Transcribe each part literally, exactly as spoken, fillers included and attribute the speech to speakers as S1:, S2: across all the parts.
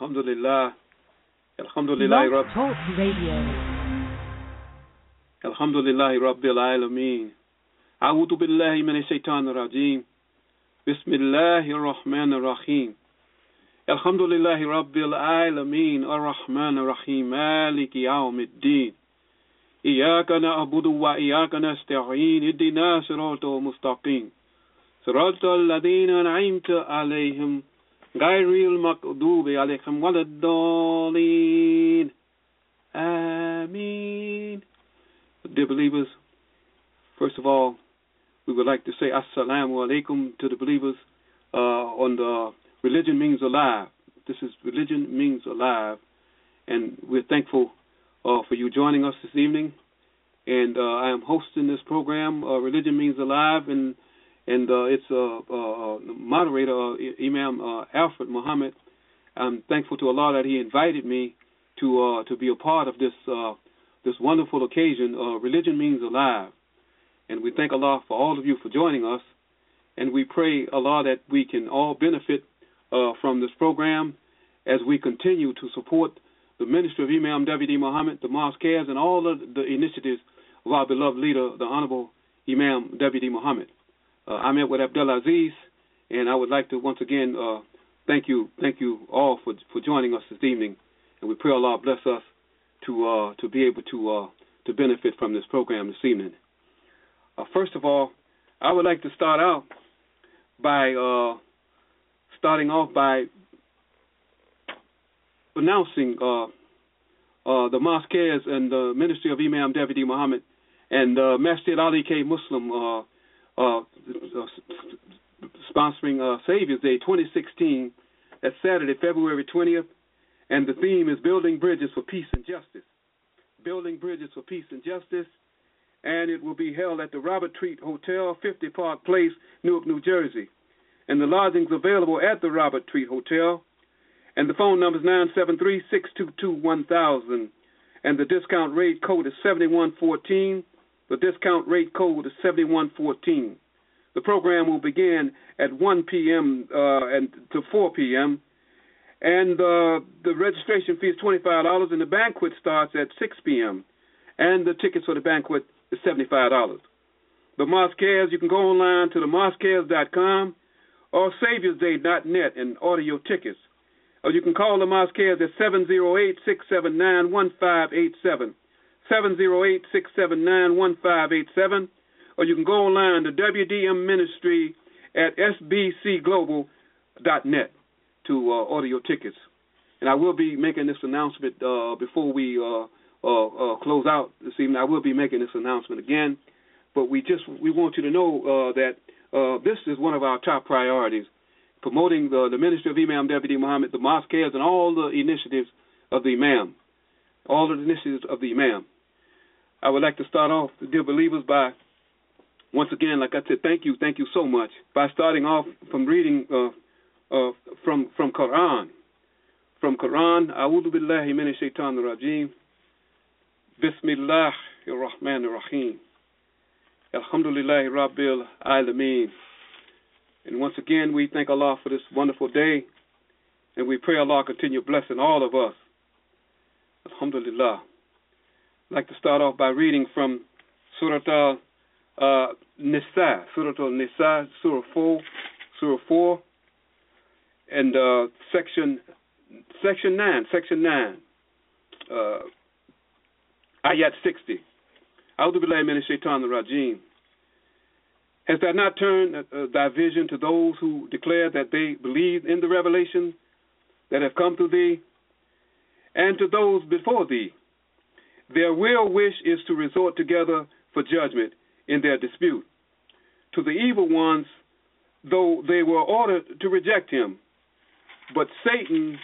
S1: Alhamdulillah. Alhamdulillah.
S2: Blog Talk Radio.
S1: Alhamdulillah Rabbil Alameen. A'udhu billahi minash shaitanir rajeem. Bismillahir Rahmanir Rahim. Alhamdulillahi Rabbil Alameen. Ar-Rahmanir Rahim. Maliki Yawmiddin. Iyyaka na'budu wa iyyaka nasta'in. Ihdina siratal mustaqim. Siratal ladina an'amta alayhim. Ghayril maghdubi alayhim waladdallin. Ameen. Dear believers, first of all, we would like to say assalamu alaikum to the believers uh, on the Religion Means Alive. This is Religion Means Alive, and we're thankful uh, for you joining us this evening. And uh, I am hosting this program, uh, Religion Means Alive, and and uh, it's a uh, uh, moderator, uh, Imam uh, Alfred Muhammad. I'm thankful to Allah that He invited me to uh, to be a part of this uh, this wonderful occasion. Uh, Religion Means Alive, and we thank Allah for all of you for joining us, and we pray Allah that we can all benefit uh, from this program as we continue to support the ministry of Imam W D Muhammad, the Mosque Cares, and all of the initiatives of our beloved leader, the Honorable Imam W D Muhammad. Uh, I'm here with Abdul Aziz, and I would like to once again uh, thank you, thank you all for for joining us this evening, and we pray Allah bless us to uh, to be able to uh, to benefit from this program this evening. Uh, first of all, I would like to start out by uh, starting off by announcing uh, uh, the Mosque Cares and the Ministry of Imam W D Muhammad and uh, Masjid Ali K Muslim uh, uh, sponsoring uh, Savior's Day twenty sixteen. That's Saturday, February twentieth, and the theme is Building Bridges for Peace and Justice. Building Bridges for Peace and Justice, and it will be held at the Robert Treat Hotel, fifty Park Place, Newark, New Jersey. And the lodgings available at the Robert Treat Hotel. And the phone number is nine seven three, six two two, one thousand. And the discount rate code is seventy-one fourteen. The discount rate code is seventy-one fourteen. The program will begin at one p.m. Uh, and to four p.m. And uh, the registration fee is twenty-five dollars, and the banquet starts at six p.m. And the tickets for the banquet is seventy-five dollars. The Mosque Cares, you can go online to the mosque cares dot com or saviors day dot net and order your tickets. Or you can call the Mosque Cares at seven oh eight, six seven nine, one five eight seven, seven oh eight, six seven nine, one five eight seven, or you can go online to W D M Ministry at s b c global dot net to uh, order your tickets. And I will be making this announcement uh, before we uh, uh, uh, close out this evening. I will be making this announcement again, but we just we want you to know uh, that uh, this is one of our top priorities, promoting the, the ministry of Imam W D Muhammad, the Mosque Cares, and all the initiatives of the Imam, all the initiatives of the Imam. I would like to start off, dear believers, by once again, like I said, thank you, thank you so much, by starting off from reading uh, uh, from from Quran, from Quran. A'udhu billahi minash shaitanir rajeem. Bismillahir Rahmanir Rahim. Alhamdulillahi Rabbil Alameen. And once again, we thank Allah for this wonderful day, and we pray Allah continue blessing all of us. Alhamdulillah. I'd like to start off by reading from Surah Al-Nisa, Surah Al-Nisa, Surah four, Surah four, and uh, section section nine, section nine, uh, Ayat sixty. A'udhu billahi minash shaitanir rajeem. Hast thou not turned uh, thy vision to those who declare that they believe in the revelation that have come to thee, and to those before thee? Their real wish is to resort together for judgment in their dispute. To the evil ones, though they were ordered to reject him, but Satan's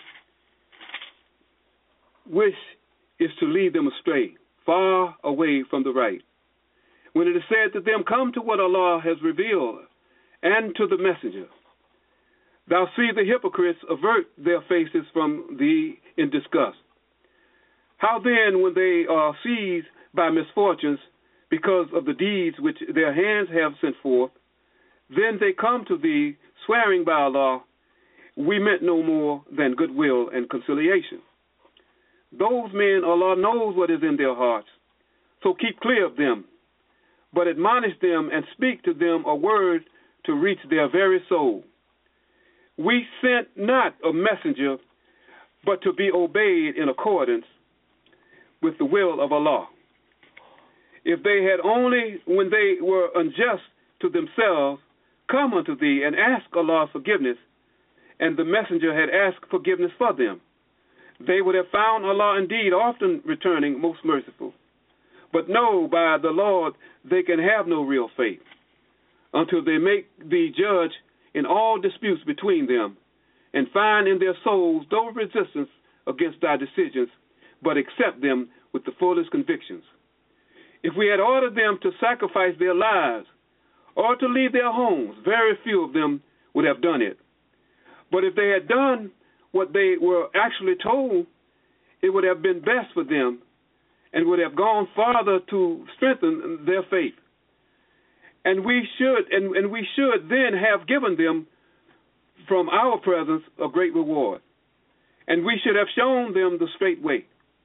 S1: wish is to lead them astray, far away from the right. When it is said to them, come to what Allah has revealed, and to the messenger, thou see the hypocrites avert their faces from thee in disgust. How then, when they are seized by misfortunes because of the deeds which their hands have sent forth, then they come to thee, swearing by Allah, we meant no more than goodwill and conciliation. Those men, Allah knows what is in their hearts, so keep clear of them, but admonish them and speak to them a word to reach their very soul. We sent not a messenger, but to be obeyed in accordance with the will of Allah. If they had only, when they were unjust to themselves, come unto thee and ask Allah's forgiveness, and the messenger had asked forgiveness for them, they would have found Allah indeed often returning most merciful. But no, by the Lord, they can have no real faith until they make thee judge in all disputes between them and find in their souls no resistance against thy decisions, but accept them with the fullest convictions. If we had ordered them to sacrifice their lives or to leave their homes, very few of them would have done it. But if they had done what they were actually told, it would have been best for them and would have gone farther to strengthen their faith. And we should and, and we should then have given them from our presence a great reward. And we should have shown them the straight way.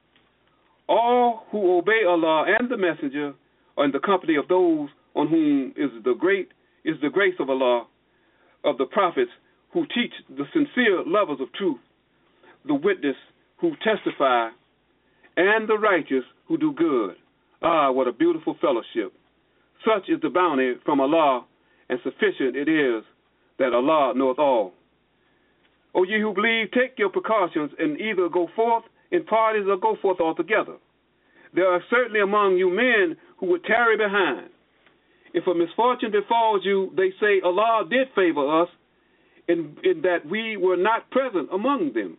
S1: All who obey Allah and the Messenger are in the company of those on whom is the great is the grace of Allah, of the prophets who teach the sincere lovers of truth, the witness who testify, and the righteous who do good. Ah, what a beautiful fellowship. Such is the bounty from Allah, and sufficient it is that Allah knoweth all. O ye who believe, take your precautions and either go forth in parties or go forth altogether. There are certainly among you men who would tarry behind. If a misfortune befalls you, they say Allah did favor us in, in that we were not present among them.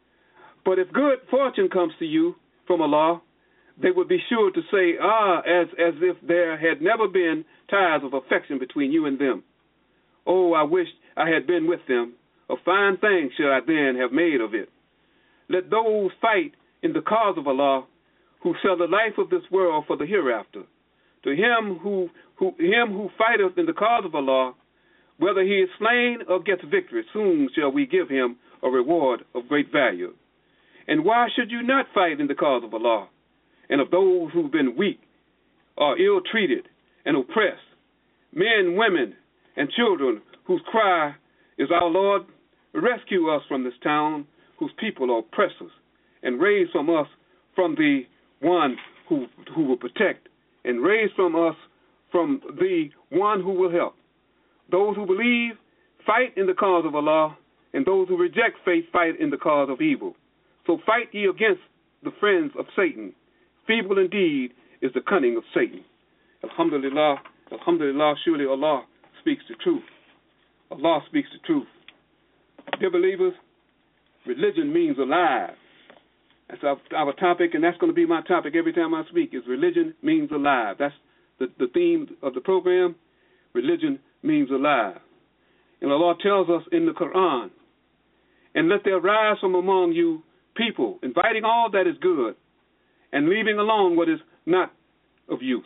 S1: But if good fortune comes to you from Allah, they would be sure to say, ah, as, as if there had never been ties of affection between you and them. Oh, I wished I had been with them. A fine thing should I then have made of it. Let those fight in the cause of Allah who sell the life of this world for the hereafter. To him who, who, him who fighteth in the cause of Allah, whether he is slain or gets victory, soon shall we give him a reward of great value. And why should you not fight in the cause of Allah, and of those who've been weak, or ill-treated, and oppressed, men, women, and children, whose cry is, our Lord, rescue us from this town, whose people are oppressors, and raise from us from the one who, who will protect, and raise from us from the one who will help. Those who believe, fight in the cause of Allah, and those who reject faith, fight in the cause of evil. So fight ye against the friends of Satan. Feeble indeed is the cunning of Satan. Alhamdulillah, alhamdulillah, surely Allah speaks the truth. Allah speaks the truth. Dear believers, religion means alive. That's our, our topic, and that's going to be my topic every time I speak, is religion means alive. That's the, the theme of the program, religion means alive. And Allah tells us in the Quran, and let there rise from among you people, inviting all that is good, and leaving alone what is not of use.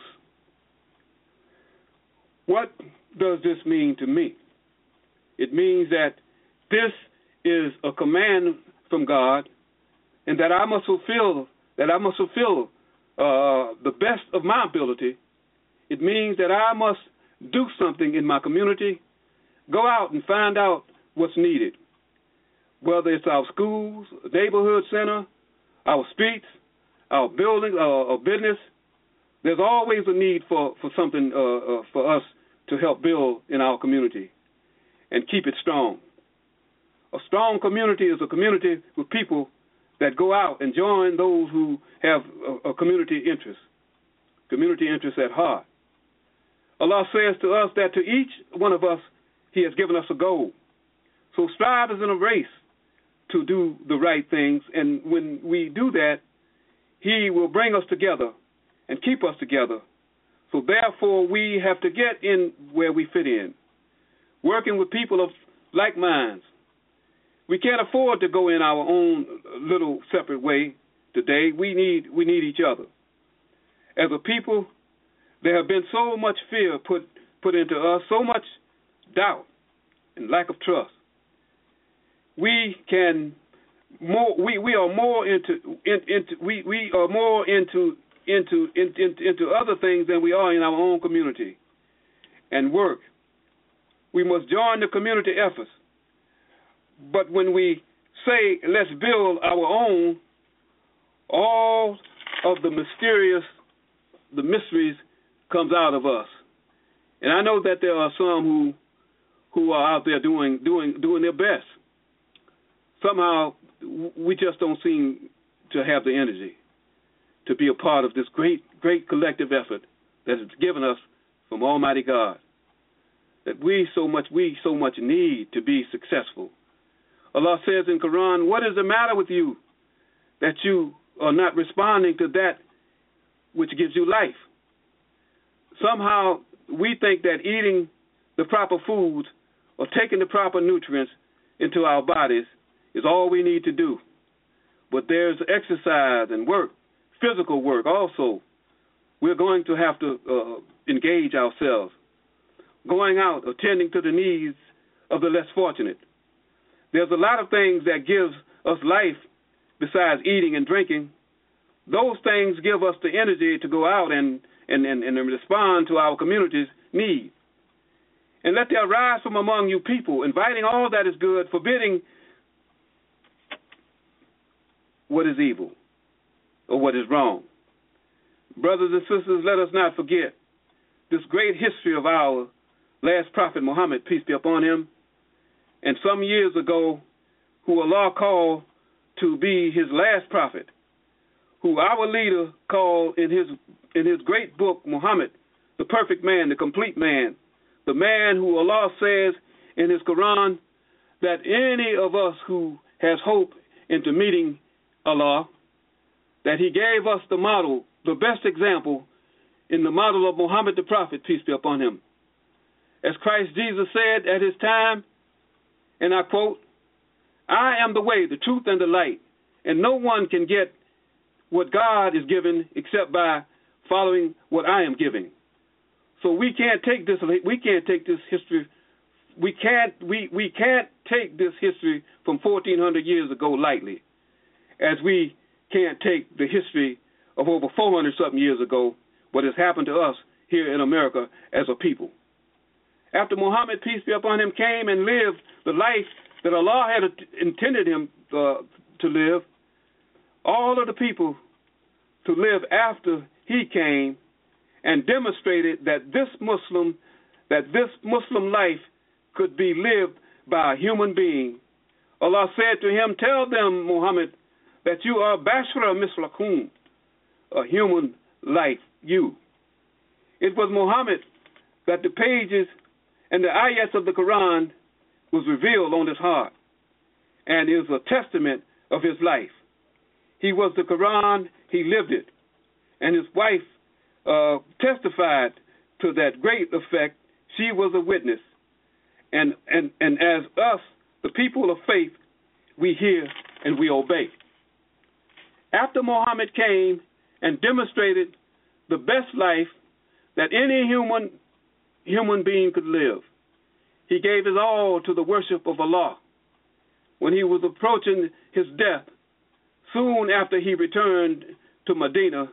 S1: What does this mean to me? It means that this is a command from God, and that I must fulfill that I must fulfill uh, the best of my ability. It means that I must do something in my community, go out and find out what's needed, whether it's our schools, neighborhood center, our streets, our buildings, our, our business. There's always a need for, for something uh, uh, for us to help build in our community and keep it strong. A strong community is a community with people that go out and join those who have a, a community interest, community interest at heart. Allah says to us that to each one of us, He has given us a goal. So strive as in a race to do the right things, and when we do that, He will bring us together and keep us together. So therefore, we have to get in where we fit in, working with people of like minds. We can't afford to go in our own little separate way today. We need we need each other. As a people, there have been so much fear put put into us, so much doubt and lack of trust. we can more we, we are more into in, into we, we are more into into, into into other things than we are in our own community and work. We must join the community efforts. But when we say let's build our own, all of the mysterious the mysteries comes out of us. And I know that there are some who who are out there doing doing doing their best. Somehow we just don't seem to have the energy to be a part of this great, great collective effort that is given us from Almighty God. That we so much we so much need to be successful. Allah says in Quran, what is the matter with you that you are not responding to that which gives you life? Somehow we think that eating the proper foods or taking the proper nutrients into our bodies is all we need to do. But there's exercise and work, physical work also. We're going to have to uh, engage ourselves, going out, attending to the needs of the less fortunate. There's a lot of things that gives us life besides eating and drinking. Those things give us the energy to go out and, and, and, and respond to our community's needs. And let there arise from among you people, inviting all that is good, forbidding what is evil or what is wrong. Brothers and sisters, let us not forget this great history of our last prophet Muhammad, peace be upon him, and some years ago, who Allah called to be his last prophet, who our leader called in his in his great book, Muhammad, the perfect man, the complete man, the man who Allah says in his Quran that any of us who has hope into meeting Allah, that he gave us the model, the best example in the model of Muhammad the prophet, peace be upon him. As Christ Jesus said at his time, and I quote, I am the way, the truth, and the light, and no one can get what God is giving except by following what I am giving. So we can't take this we can't take this history we can't we, we can't take this history from fourteen hundred years ago lightly, as we can't take the history of over four hundred something years ago, what has happened to us here in America as a people. After Muhammad, peace be upon him, came and lived the life that Allah had intended him uh, to live, all of the people to live after he came and demonstrated that this Muslim, that this Muslim life could be lived by a human being. Allah said to him, tell them, Muhammad, that you are Bashara Mislakum, a human like you. It was Muhammad that the pages and the ayats of the Quran was revealed on his heart and is a testament of his life. He was the Quran, he lived it, and his wife uh, testified to that great effect. She was a witness. And, and, and as us, the people of faith, we hear and we obey. After Muhammad came and demonstrated the best life that any human human being could live, he gave his all to the worship of Allah. When he was approaching his death, soon after he returned to Medina,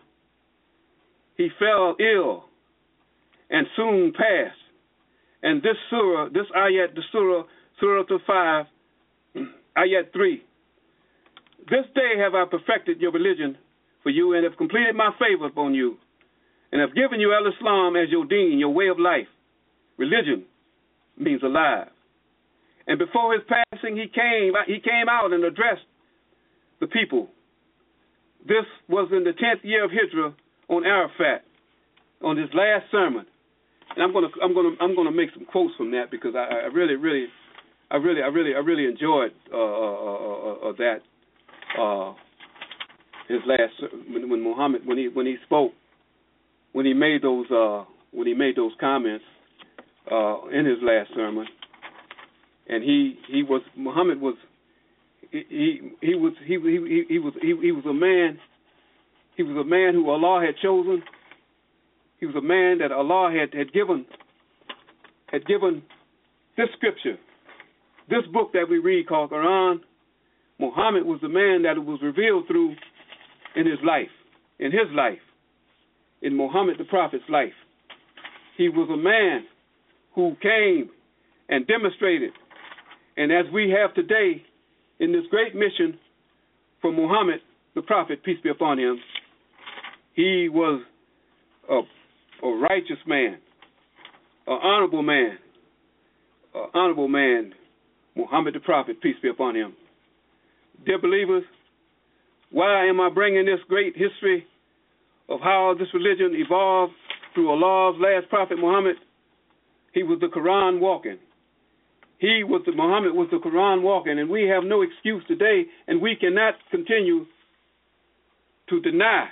S1: he fell ill and soon passed. And this surah, this ayat, the surah, surah to five, ayat three. This day have I perfected your religion for you and have completed my favor upon you and have given you al-Islam as your deen, your way of life. Religion means alive. And before his passing, he came, he came out and addressed the people. This was in the tenth year of Hijrah on Arafat, on his last sermon. And I'm gonna, I'm gonna, I'm gonna make some quotes from that because I, I really, really, I really, I really, I really enjoyed uh, uh, uh, uh, that. Uh, his last when, when Muhammad, when he, when he spoke, when he made those, uh, when he made those comments uh, in his last sermon, and he, he was Muhammad was, he, he, he was, he, he, he was, he, he was a man. He was a man who Allah had chosen. He was a man that Allah had, had given had given this scripture, this book that we read called Quran, Muhammad was the man that it was revealed through in his life, in his life, in Muhammad the Prophet's life. He was a man who came and demonstrated, and as we have today in this great mission from Muhammad the Prophet, peace be upon him, he was a, a righteous man, an honorable man, an honorable man, Muhammad the Prophet, peace be upon him. Dear believers, why am I bringing this great history of how this religion evolved through Allah's last prophet, Muhammad? He was the Quran walking. He was the, Muhammad was the Quran walking, and we have no excuse today, and we cannot continue to deny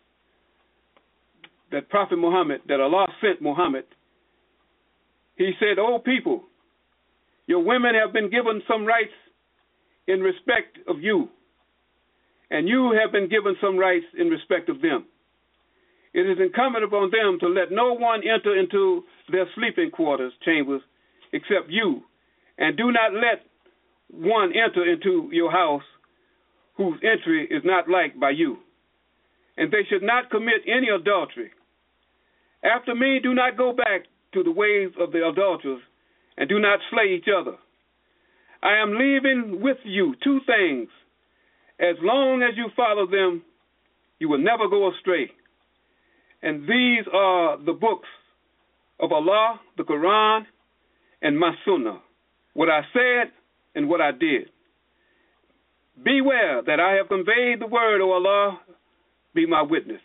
S1: that Prophet Muhammad, that Allah sent Muhammad. He said, "O people, your women have been given some rights in respect of you, and you have been given some rights in respect of them. It is incumbent upon them to let no one enter into their sleeping quarters, chambers, except you, and do not let one enter into your house whose entry is not liked by you. And they should not commit any adultery. After me, do not go back to the ways of the adulterers, and do not slay each other. I am leaving with you two things. As long as you follow them, you will never go astray. And these are the books of Allah, the Quran, and my Sunnah, what I said and what I did. Beware that I have conveyed the word, O Allah, be my witness.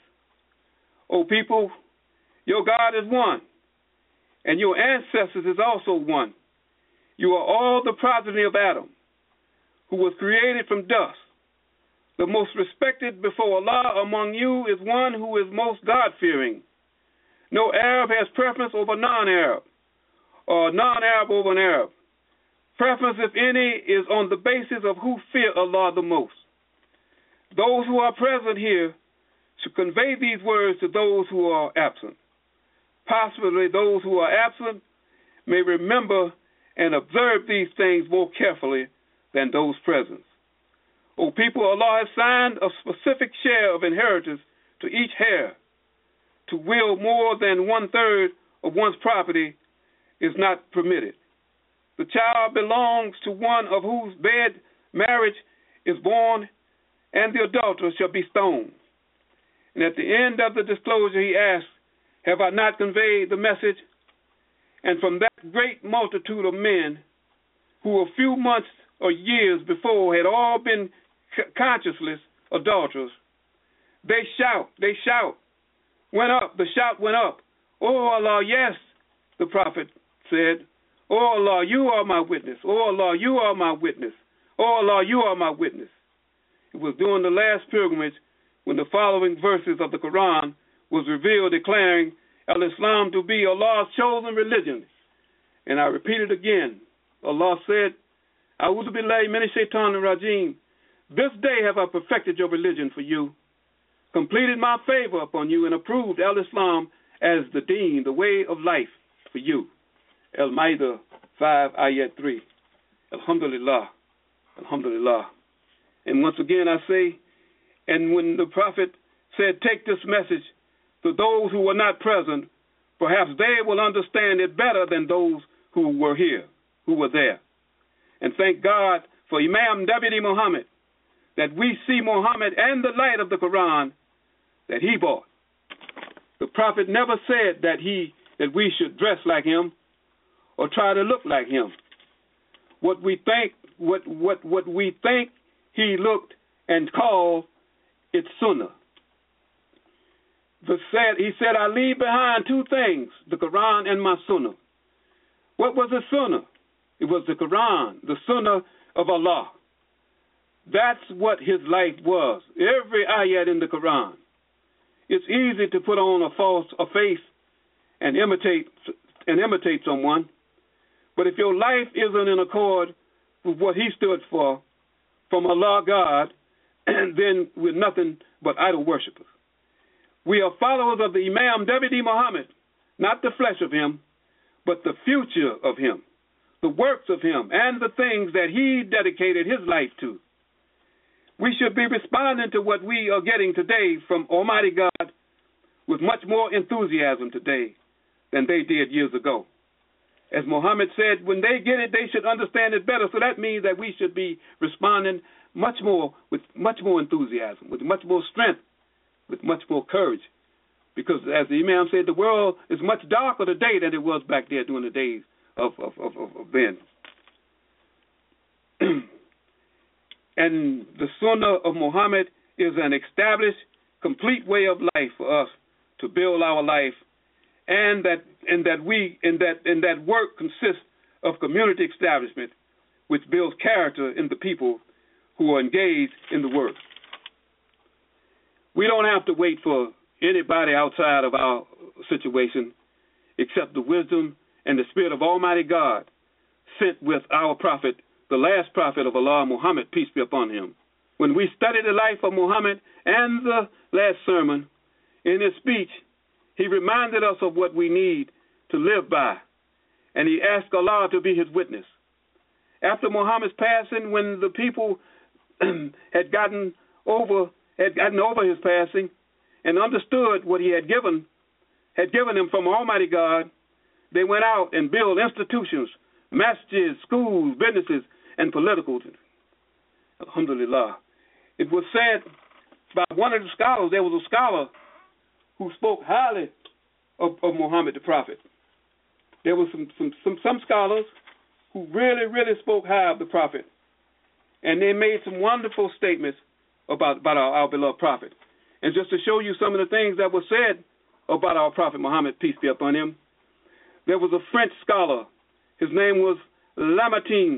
S1: O people, your God is one, and your ancestors is also one. You are all the progeny of Adam, who was created from dust. The most respected before Allah among you is one who is most God-fearing. No Arab has preference over non-Arab, or non-Arab over an Arab. Preference, if any, is on the basis of who fear Allah the most. Those who are present here should convey these words to those who are absent. Possibly those who are absent may remember and observe these things more carefully than those present. O people, Allah has assigned a specific share of inheritance to each heir. To will more than one-third of one's property is not permitted. The child belongs to one of whose bed marriage is born, and the adulterer shall be stoned. And at the end of the disclosure he asked, have I not conveyed the message? And from that great multitude of men who a few months or years before had all been conscienceless adulterers, they shout, they shout, went up, the shout went up. Oh Allah, yes, the Prophet said, oh Allah, you are my witness. Oh Allah, you are my witness. Oh Allah, you are my witness. It was during the last pilgrimage when the following verses of the Quran was revealed, declaring Al-Islam to be Allah's chosen religion. And I repeat it again. Allah said, A'udhu billahi minash shaitanir rajim. This day have I perfected your religion for you, completed my favor upon you, and approved Al-Islam as the deen, the way of life for you. Al-Ma'idah five, Ayat three. Alhamdulillah. Alhamdulillah. And once again I say, and when the Prophet said, take this message to those who were not present, perhaps they will understand it better than those who were here, who were there. And thank God for Imam Deputy Muhammad, that we see Muhammad and the light of the Quran that he brought. The Prophet never said that he that we should dress like him or try to look like him. What we think, what what what we think he looked and called it Sunnah. The said, he said, I leave behind two things, the Quran and my Sunnah. What was the Sunnah? It was the Quran, the Sunnah of Allah. That's what his life was. Every ayat in the Quran. It's easy to put on a false a face and imitate and imitate someone, but if your life isn't in accord with what he stood for, from Allah God, then we're nothing but idol worshippers. We are followers of the Imam Deputy Muhammad, not the flesh of him, but the future of him, the works of him, and the things that he dedicated his life to. We should be responding to what we are getting today from Almighty God with much more enthusiasm today than they did years ago. As Muhammad said, when they get it, they should understand it better. So that means that we should be responding much more, with much more enthusiasm, with much more strength, with much more courage. Because as the Imam said, the world is much darker today than it was back there during the days of, of, of, of then. And the Sunnah of Muhammad is an established, complete way of life for us to build our life, and that and that we and that and that work consists of community establishment, which builds character in the people who are engaged in the work. We don't have to wait for anybody outside of our situation, except the wisdom and the spirit of Almighty God sent with our prophet, the last prophet of Allah, Muhammad, peace be upon him. When we study the life of Muhammad and the last sermon, in his speech, he reminded us of what we need to live by, and he asked Allah to be his witness. After Muhammad's passing, when the people had gotten over had gotten over his passing and understood what he had given had given them from Almighty God, they went out and built institutions, masjids, schools, businesses, and political. Alhamdulillah. It was said by one of the scholars, there was a scholar who spoke highly of, of Muhammad the Prophet. There were some, some, some, some scholars who really, really spoke high of the Prophet. And they made some wonderful statements about, about our, our beloved Prophet. And just to show you some of the things that were said about our Prophet Muhammad, peace be upon him, there was a French scholar. His name was Lamartine.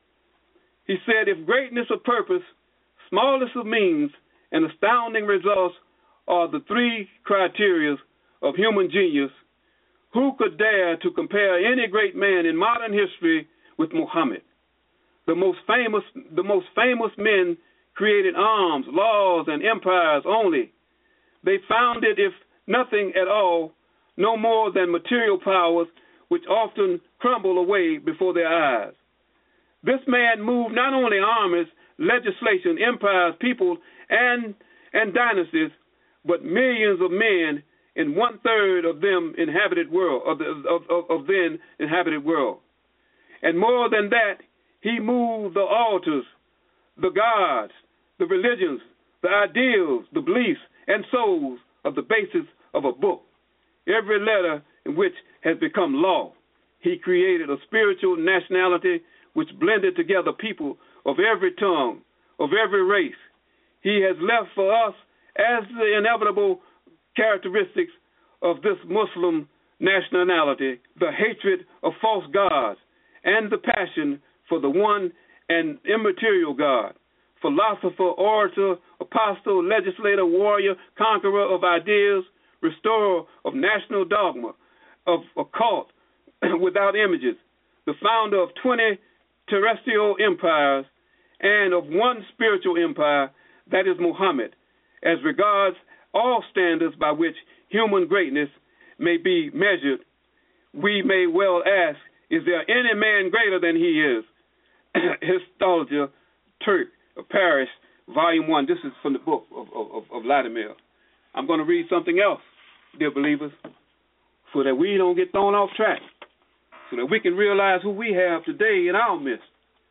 S1: He said, if greatness of purpose, smallness of means, and astounding results are the three criteria of human genius, who could dare to compare any great man in modern history with Muhammad? The most famous, the most famous men created arms, laws, and empires only. They founded, if nothing at all, no more than material powers which often crumble away before their eyes. This man moved not only armies, legislation, empires, people, and, and dynasties, but millions of men in one-third of them inhabited world, of, the, of, of, of then inhabited world. And more than that, he moved the altars, the gods, the religions, the ideals, the beliefs, and souls of the basis of a book, every letter in which has become law. He created a spiritual nationality which blended together people of every tongue, of every race. He has left for us as the inevitable characteristics of this Muslim nationality the hatred of false gods and the passion for the one and immaterial God. Philosopher, orator, apostle, legislator, warrior, conqueror of ideas, restorer of national dogma, of a cult without images, the founder of twenty terrestrial empires and of one spiritual empire, that is Muhammad, as regards all standards by which human greatness may be measured. We may well ask, is there any man greater than he is? Histology, Turk, Paris, Volume one. This is from the book of, of, of Vladimir. I'm going to read something else, dear believers, so that we don't get thrown off track, so that we can realize who we have today in our midst.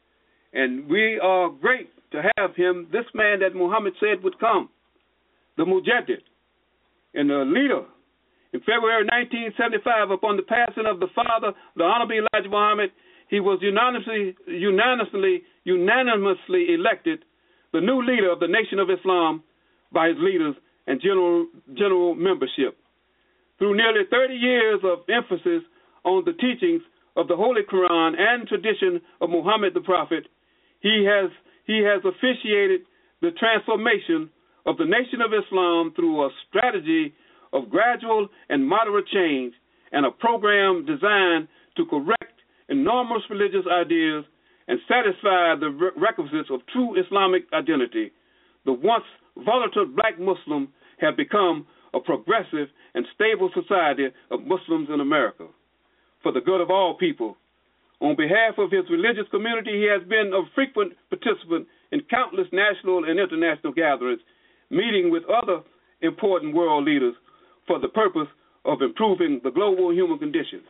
S1: And we are great to have him, this man that Muhammad said would come, the Mujaddid and the leader. In February nineteen seventy-five, upon the passing of the father, the Honorable Elijah Muhammad, he was unanimously, unanimously, unanimously elected the new leader of the Nation of Islam by his leaders and general, general membership. Through nearly thirty years of emphasis on the teachings of the Holy Quran and tradition of Muhammad the Prophet, he has, he has officiated the transformation of the Nation of Islam through a strategy of gradual and moderate change and a program designed to correct enormous religious ideas and satisfy the requisites of true Islamic identity. The once volatile black Muslim have become a progressive and stable society of Muslims in America. For the good of all people, On behalf of his religious community, he has been a frequent participant in countless national and international gatherings, meeting with other important world leaders for the purpose of improving the global human condition.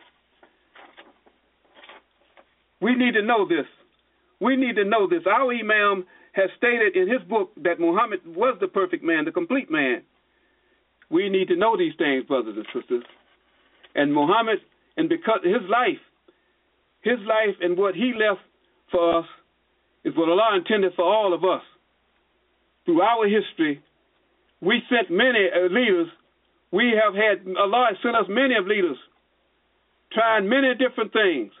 S1: We need to know this. We need to know this. Our Imam has stated in his book that Muhammad was the perfect man, the complete man. We need to know these things, brothers and sisters. And Muhammad, and because his life, his life and what he left for us is what Allah intended for all of us. Through our history, we sent many leaders. We have had, Allah has sent us many of leaders, trying many different things,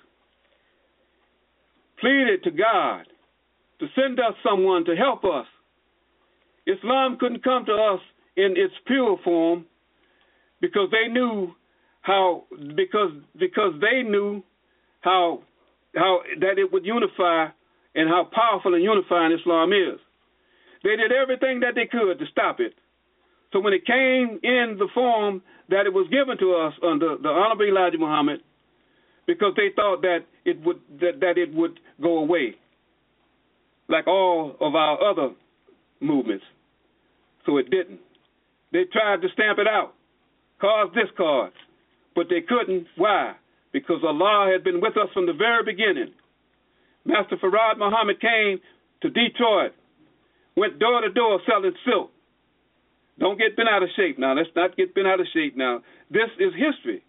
S1: pleaded to God to send us someone to help us. Islam couldn't come to us in its pure form because they knew how, because because they knew how how that it would unify and how powerful and unifying Islam is. They did everything that they could to stop it. So when it came in the form that it was given to us under the Honorable Elijah Muhammad, because they thought that it would that, that it would go away, like all of our other movements. So it didn't. They tried to stamp it out, cause discord, but they couldn't. Why? Because Allah had been with us from the very beginning. Master Farad Muhammad came to Detroit, went door to door selling silk. Don't get bent out of shape now. Let's not get bent out of shape now. This is history,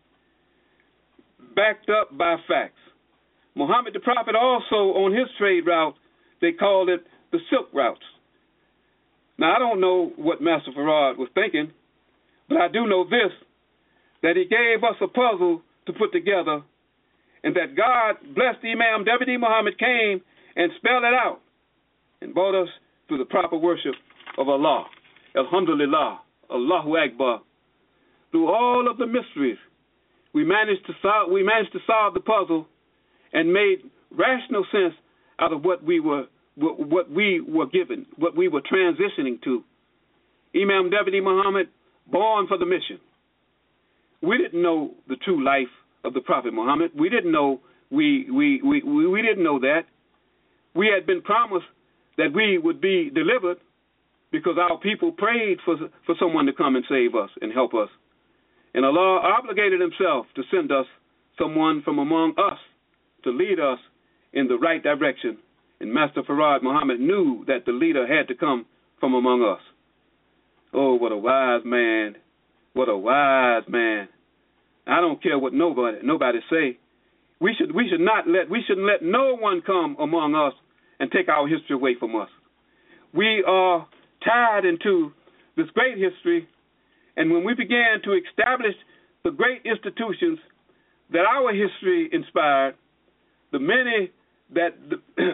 S1: backed up by facts. Muhammad the Prophet also, on his trade route, they called it the silk routes. Now, I don't know what Master Farad was thinking, but I do know this, that he gave us a puzzle to put together, and that God blessed Imam Deputy Muhammad came and spelled it out and brought us to the proper worship of Allah. Alhamdulillah, Allahu Akbar. Through all of the mysteries, we managed to solve, we managed to solve the puzzle and made rational sense out of what we were what we were given, what we were transitioning to. Imam Deputy Muhammad, born for the mission. We didn't know the true life of the Prophet Muhammad. We didn't know we we we we didn't know that. We had been promised that we would be delivered because our people prayed for for someone to come and save us and help us. And Allah obligated himself to send us someone from among us to lead us in the right direction. And Master Farad Muhammad knew that the leader had to come from among us. Oh, what a wise man. What a wise man. I don't care what nobody nobody say. We should we should not let we shouldn't let no one come among us and take our history away from us. We are tied into this great history, and when we began to establish the great institutions that our history inspired, the many that the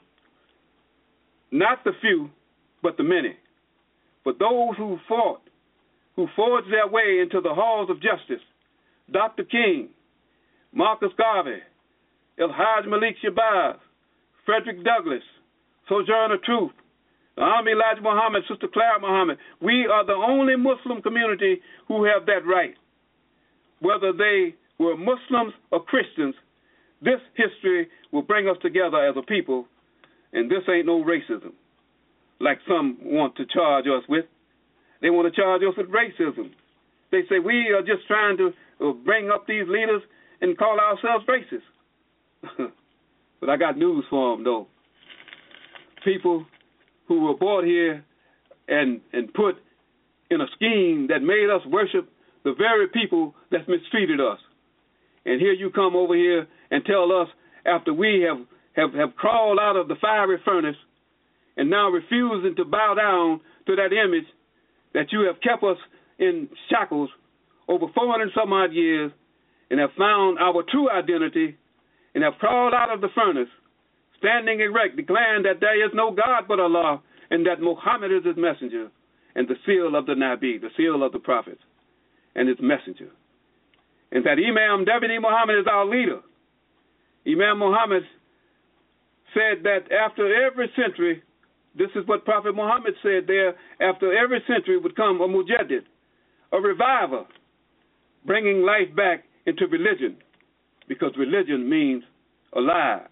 S1: not the few, but the many. For those who fought, who forged their way into the halls of justice, Doctor King, Marcus Garvey, El-Hajj Malik Shabazz, Frederick Douglass, Sojourner Truth, the Honorable Elijah Muhammad, Sister Clara Muhammad. We are the only Muslim community who have that right. Whether they were Muslims or Christians, this history will bring us together as a people. And this ain't no racism, like some want to charge us with. They want to charge us with racism. They say we are just trying to bring up these leaders and call ourselves racist. But I got news for them, though. People who were brought here and, and put in a scheme that made us worship the very people that mistreated us. And here you come over here and tell us after we have Have, have crawled out of the fiery furnace and now refusing to bow down to that image that you have kept us in shackles over four hundred some odd years and have found our true identity and have crawled out of the furnace, standing erect, declaring that there is no God but Allah and that Muhammad is his messenger and the seal of the Nabi, the seal of the prophets and his messenger. And that Imam Deputy Muhammad is our leader. Imam Muhammad said that after every century, this is what Prophet Muhammad said there, after every century would come a mujaddid, a reviver, bringing life back into religion, because religion means alive,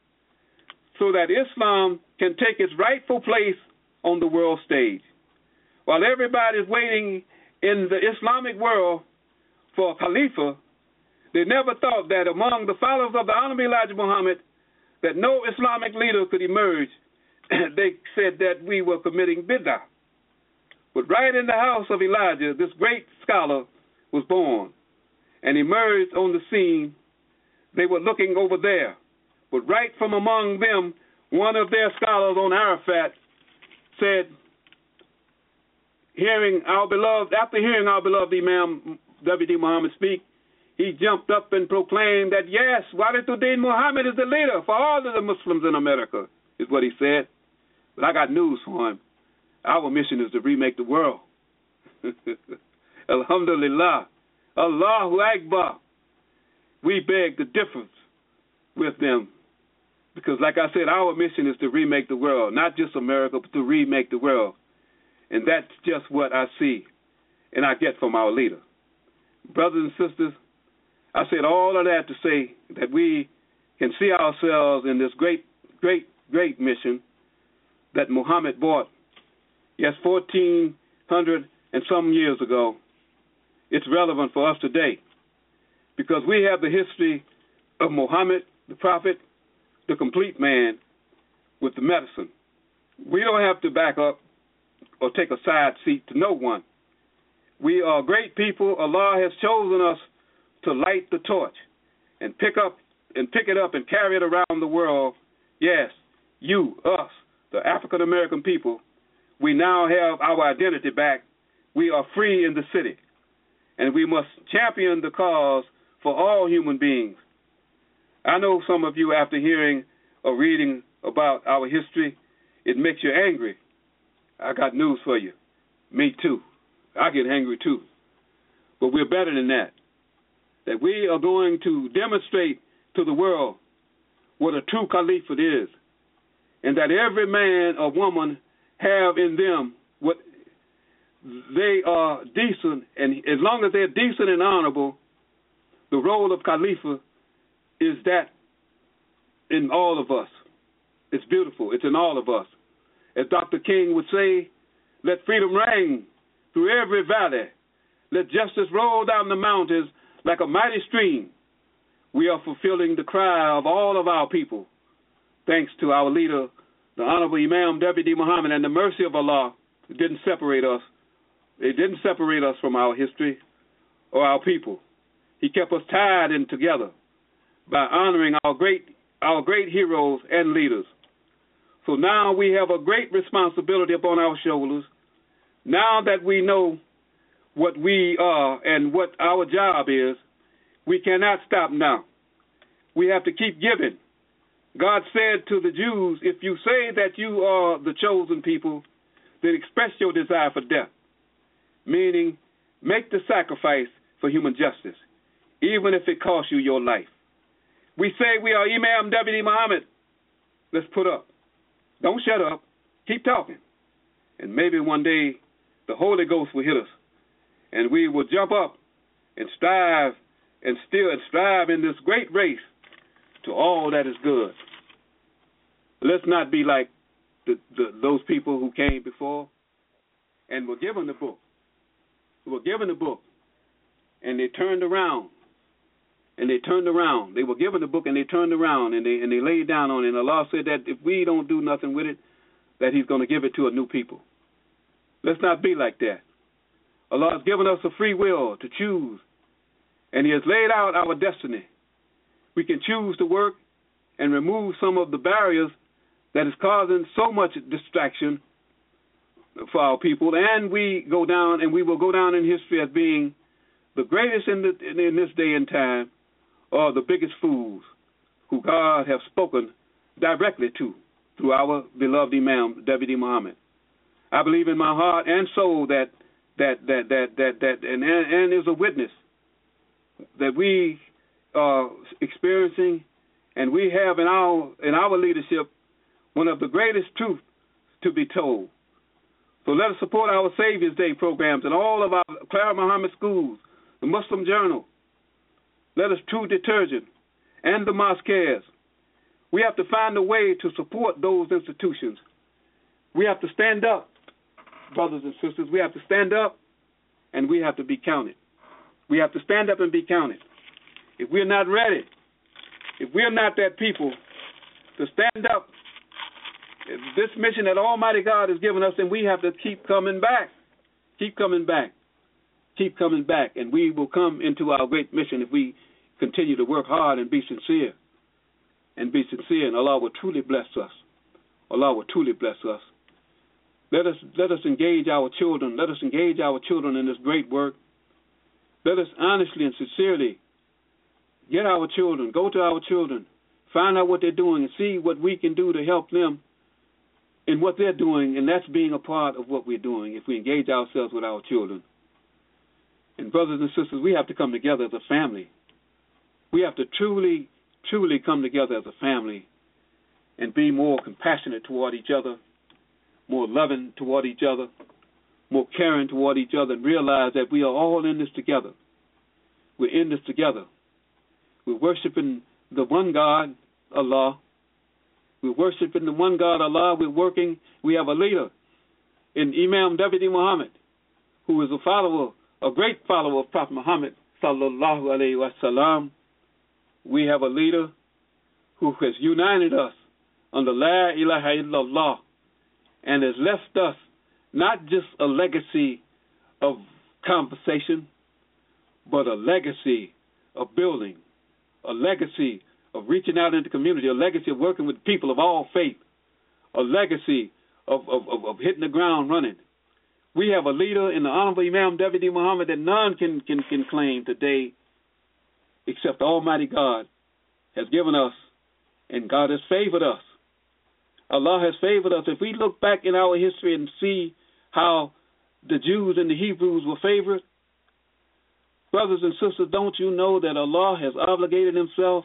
S1: so that Islam can take its rightful place on the world stage. While everybody is waiting in the Islamic world for a Khalifa, they never thought that among the followers of the Honorable Elijah Muhammad that no Islamic leader could emerge. They said that we were committing bid'ah. But right in the house of Elijah, this great scholar was born and emerged on the scene. They were looking over there. But right from among them, one of their scholars on Arafat said, hearing our beloved, after hearing our beloved Imam W D Muhammad speak, he jumped up and proclaimed that, yes, Waliduddin Muhammad is the leader for all of the Muslims in America, is what he said. But I got news for him. Our mission is to remake the world. Alhamdulillah. Allahu Akbar. We beg the difference with them. Because like I said, our mission is to remake the world. Not just America, but to remake the world. And that's just what I see and I get from our leader. Brothers and sisters, I said all of that to say that we can see ourselves in this great, great, great mission that Muhammad brought, yes, fourteen hundred and some years ago. It's relevant for us today because we have the history of Muhammad, the prophet, the complete man with the medicine. We don't have to back up or take a side seat to no one. We are great people. Allah has chosen us to light the torch and pick up and pick it up and carry it around the world. Yes, you, us, the African American people, we now have our identity back. We are free in the city, and we must champion the cause for all human beings. I know some of you, after hearing or reading about our history, it makes you angry. I got news for you. Me too. I get angry too. But we're better than that. That we are going to demonstrate to the world what a true caliphate is, and that every man or woman have in them what they are decent, and as long as they're decent and honorable, the role of Khalifa is that in all of us. It's beautiful. It's in all of us. As Doctor King would say, let freedom reign through every valley. Let justice roll down the mountains like a mighty stream. We are fulfilling the cry of all of our people. Thanks to our leader, the Honorable Imam W D Muhammad, and the mercy of Allah, it didn't separate us. It didn't separate us from our history or our people. He kept us tied in together by honoring our great, our great heroes and leaders. So now we have a great responsibility upon our shoulders. Now that we know what we are and what our job is, we cannot stop now. We have to keep giving. God said to the Jews, if you say that you are the chosen people, then express your desire for death, meaning make the sacrifice for human justice, even if it costs you your life. We say we are Imam W D Muhammad. Let's put up. Don't shut up. Keep talking. And maybe one day the Holy Ghost will hit us, and we will jump up and strive and still and strive in this great race to all that is good. Let's not be like the, the, those people who came before and were given the book, who were given the book, and they turned around, and they turned around. They were given the book, and they turned around, and they and they laid down on it. And Allah said that if we don't do nothing with it, that He's going to give it to a new people. Let's not be like that. Allah has given us a free will to choose, and He has laid out our destiny. We can choose to work and remove some of the barriers that is causing so much distraction for our people, and we go down, and we will go down in history as being the greatest in, the, in this day and time, or the biggest fools who God has spoken directly to through our beloved Imam W D Muhammad. I believe in my heart and soul that that that that that that and and is a witness that we are experiencing, and we have in our in our leadership one of the greatest truths to be told. So let us support our Savior's Day programs and all of our Clara Muhammad schools, the Muslim Journal. Let us True Detergent and the Mosques. We have to find a way to support those institutions. We have to stand up, brothers and sisters. We have to stand up, and we have to be counted. We have to stand up and be counted. If we're not ready, if we're not that people to stand up, this mission that Almighty God has given us, then we have to keep coming back. Keep coming back. Keep coming back. And we will come into our great mission if we continue to work hard and be sincere. And be sincere, and Allah will truly bless us. Allah will truly bless us. Let us let us engage our children. Let us engage our children in this great work. Let us honestly and sincerely get our children, go to our children, find out what they're doing, and see what we can do to help them in what they're doing, and that's being a part of what we're doing if we engage ourselves with our children. And brothers and sisters, we have to come together as a family. We have to truly, truly come together as a family and be more compassionate toward each other, more loving toward each other, more caring toward each other, and realize that we are all in this together. We're in this together. We're worshiping the one God, Allah. We're worshiping the one God, Allah. We're working. We have a leader in Imam W D Muhammad, who is a follower, a great follower of Prophet Muhammad, sallallahu alayhi wa sallam. We have a leader who has united us under La ilaha illallah and has left us not just a legacy of conversation, but a legacy of building, a legacy of reaching out into the community, a legacy of working with people of all faith, a legacy of, of, of, of hitting the ground running. We have a leader in the Honorable Imam W D Muhammad that none can, can, can claim today except Almighty God has given us, and God has favored us. Allah has favored us. If we look back in our history and see how the Jews and the Hebrews were favored, brothers and sisters, don't you know that Allah has obligated himself,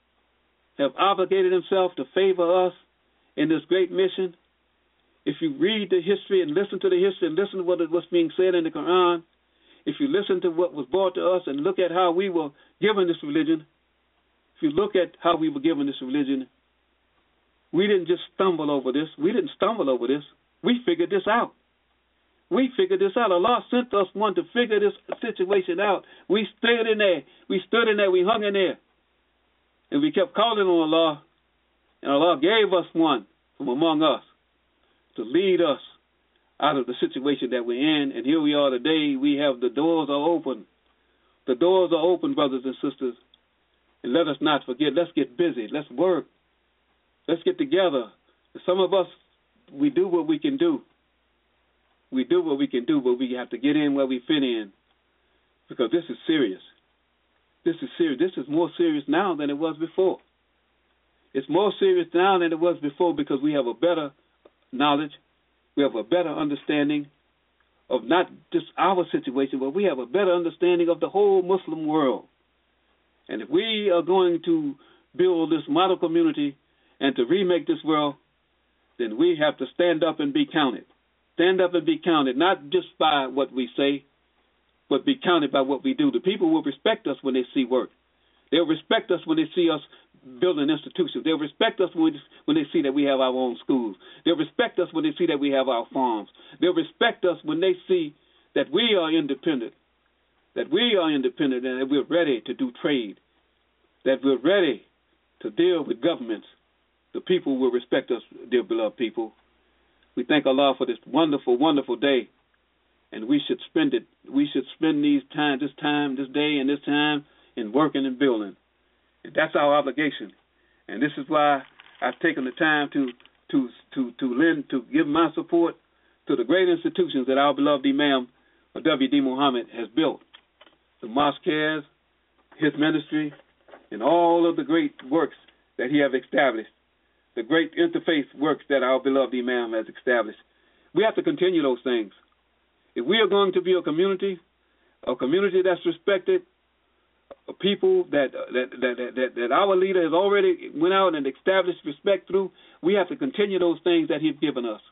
S1: have obligated himself to favor us in this great mission? If you read the history and listen to the history and listen to what what's being said in the Quran, if you listen to what was brought to us and look at how we were given this religion, if you look at how we were given this religion, we didn't just stumble over this. We didn't stumble over this. We figured this out. We figured this out. Allah sent us one to figure this situation out. We stood in there. We stood in there. We hung in there. And we kept calling on Allah. And Allah gave us one from among us to lead us out of the situation that we're in. And here we are today. We have the doors are open. The doors are open, brothers and sisters. And let us not forget. Let's get busy. Let's work. Let's get together. Some of us, we do what we can do. We do what we can do, but we have to get in where we fit in, because this is serious. This is serious. This is more serious now than it was before. It's more serious now than it was before because we have a better knowledge. We have a better understanding of not just our situation, but we have a better understanding of the whole Muslim world. And if we are going to build this model community and to remake this world, then we have to stand up and be counted. Stand up and be counted, not just by what we say, but be counted by what we do. The people will respect us when they see work. They'll respect us when they see us building institutions. They'll respect us when, when they see that we have our own schools. They'll respect us when they see that we have our farms. They'll respect us when they see that we are independent, that we are independent and that we're ready to do trade, that we're ready to deal with governments. The people will respect us, dear beloved people. We thank Allah for this wonderful, wonderful day, and we should spend it. We should spend these time, this time, this day, and this time in working and building. And that's our obligation. And this is why I've taken the time to to to to lend to give my support to the great institutions that our beloved Imam W D Muhammad has built, the mosques, his ministry, and all of the great works that he has established. The great interfaith works that our beloved Imam has established. We have to continue those things. If we are going to be a community, a community that's respected, a people that that that that, that our leader has already went out and established respect through, we have to continue those things that he's given us.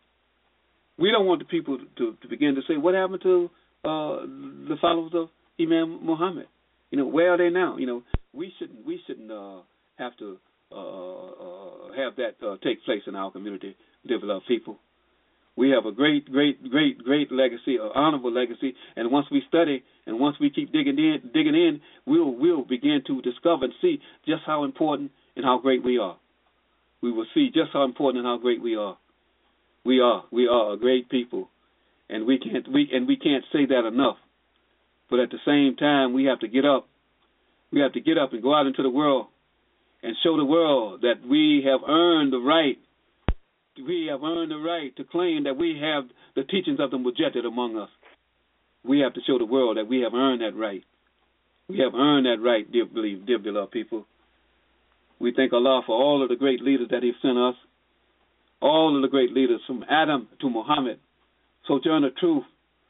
S1: We don't want the people to, to begin to say, what happened to uh, the followers of Imam Muhammad? You know, where are they now? You know, we shouldn't we shouldn't uh, have to Uh, uh, have that uh, take place in our community, dear beloved people. We have a great, great, great, great legacy, an honorable legacy, and once we study and once we keep digging in, digging in, we'll we'll begin to discover and see just how important and how great we are. We will see just how important and how great we are. We are, we are a great people, and we can't we and we can't say that enough. But at the same time, we have to get up. We have to get up and go out into the world and show the world that we have earned the right. We have earned the right to claim that we have the teachings of the Mujaddid among us. We have to show the world that we have earned that right. We have earned that right, dear, dear beloved people. We thank Allah for all of the great leaders that He sent us, all of the great leaders from Adam to Muhammad, Sojourner Truth,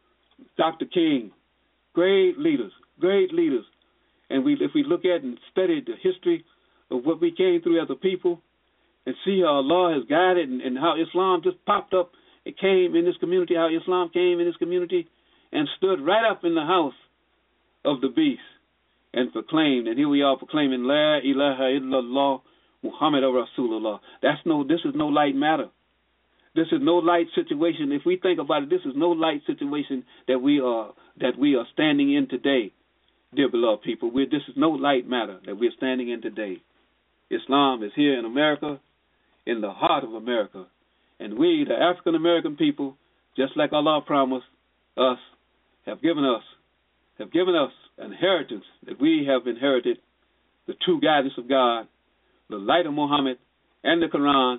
S1: Doctor King, great leaders, great leaders. And we, if we look at and study the history of what we came through as a people, and see how Allah has guided and, and how Islam just popped up. It came in this community, how Islam came in this community and stood right up in the house of the beast and proclaimed. And here we are proclaiming, La ilaha illallah Muhammad Rasulullah. That's no, this is no light matter. This is no light situation. If we think about it, this is no light situation that we are that we are standing in today, dear beloved people. We're, this is no light matter that we're standing in today. Islam is here in America, in the heart of America. And we, the African-American people, just like Allah promised us, have given us, have given us an inheritance that we have inherited, the true guidance of God, the light of Muhammad and the Quran,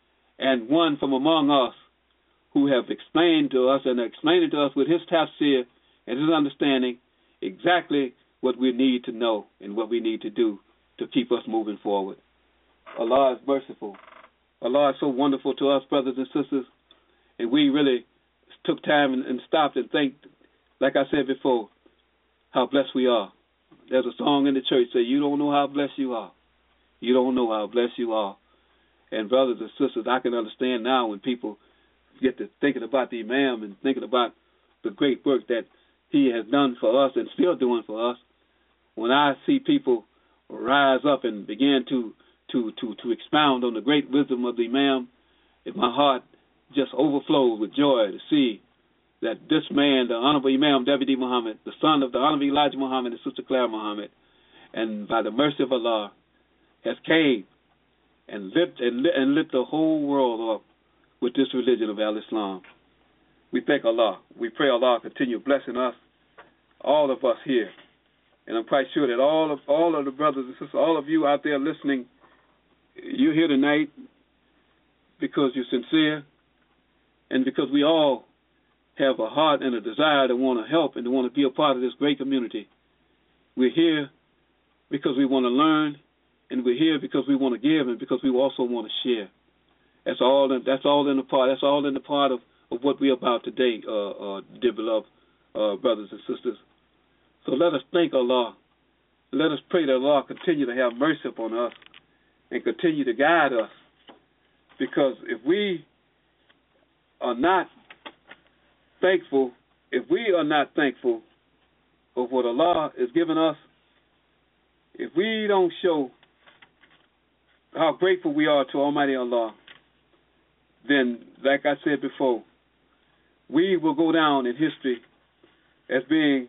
S1: and one from among us who have explained to us and explained it to us with his tafsir and his understanding exactly what we need to know and what we need to do to keep us moving forward. Allah is merciful. Allah is so wonderful to us, brothers and sisters, and we really took time and, and stopped and thanked, like I said before, how blessed we are. There's a song in the church that say, you don't know how blessed you are. You don't know how blessed you are. And brothers and sisters, I can understand now when people get to thinking about the Imam and thinking about the great work that he has done for us and still doing for us. When I see people rise up and begin to to, to, to expound on the great wisdom of the Imam, if my heart just overflows with joy to see that this man, the Honorable Imam W D Muhammad, the son of the Honorable Elijah Muhammad and Sister Clara Muhammad, and by the mercy of Allah, has came and lit, and, lit, and lit the whole world up with this religion of Al-Islam. We thank Allah. We pray Allah continue blessing us, all of us here. And I'm quite sure that all of all of the brothers and sisters, all of you out there listening, you're here tonight because you're sincere and because we all have a heart and a desire to want to help and to want to be a part of this great community. We're here because we want to learn, and we're here because we want to give and because we also want to share. That's all. In, that's all in the part. That's all in the part of, of what we're about today, uh, uh, dear beloved uh, brothers and sisters. So let us thank Allah. Let us pray that Allah continue to have mercy upon us and continue to guide us. Because if we are not thankful, if we are not thankful of what Allah has given us, if we don't show how grateful we are to Almighty Allah, then, like I said before, we will go down in history as being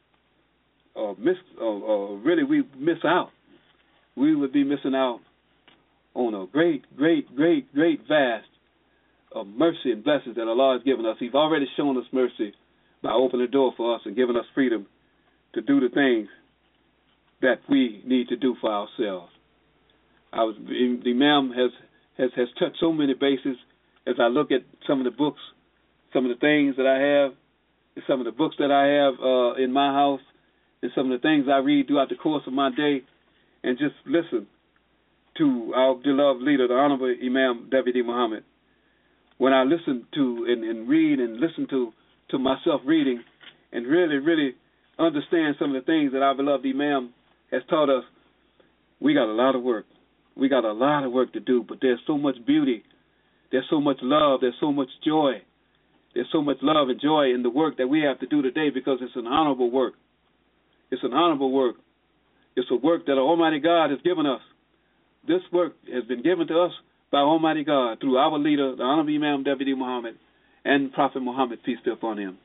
S1: uh, miss, uh, uh, really we miss out. We would be missing out on a great, great, great, great vast of mercy and blessings that Allah has given us. He's already shown us mercy by opening the door for us and giving us freedom to do the things that we need to do for ourselves. I was, the Imam has, has, has touched so many bases as I look at some of the books, some of the things that I have, and some of the books that I have uh, in my house, and some of the things I read throughout the course of my day, and just listen to our beloved leader, the Honorable Imam W D Muhammad. When I listen to and, and read and listen to, to myself reading and really, really understand some of the things that our beloved Imam has taught us, we got a lot of work. We got a lot of work to do, but there's so much beauty. There's so much love. There's so much joy. There's so much love and joy in the work that we have to do today because it's an honorable work. It's an honorable work. It's a work that Almighty God has given us. This work has been given to us by Almighty God through our leader, the Honorable Imam W D Muhammad, and Prophet Muhammad, peace be upon him.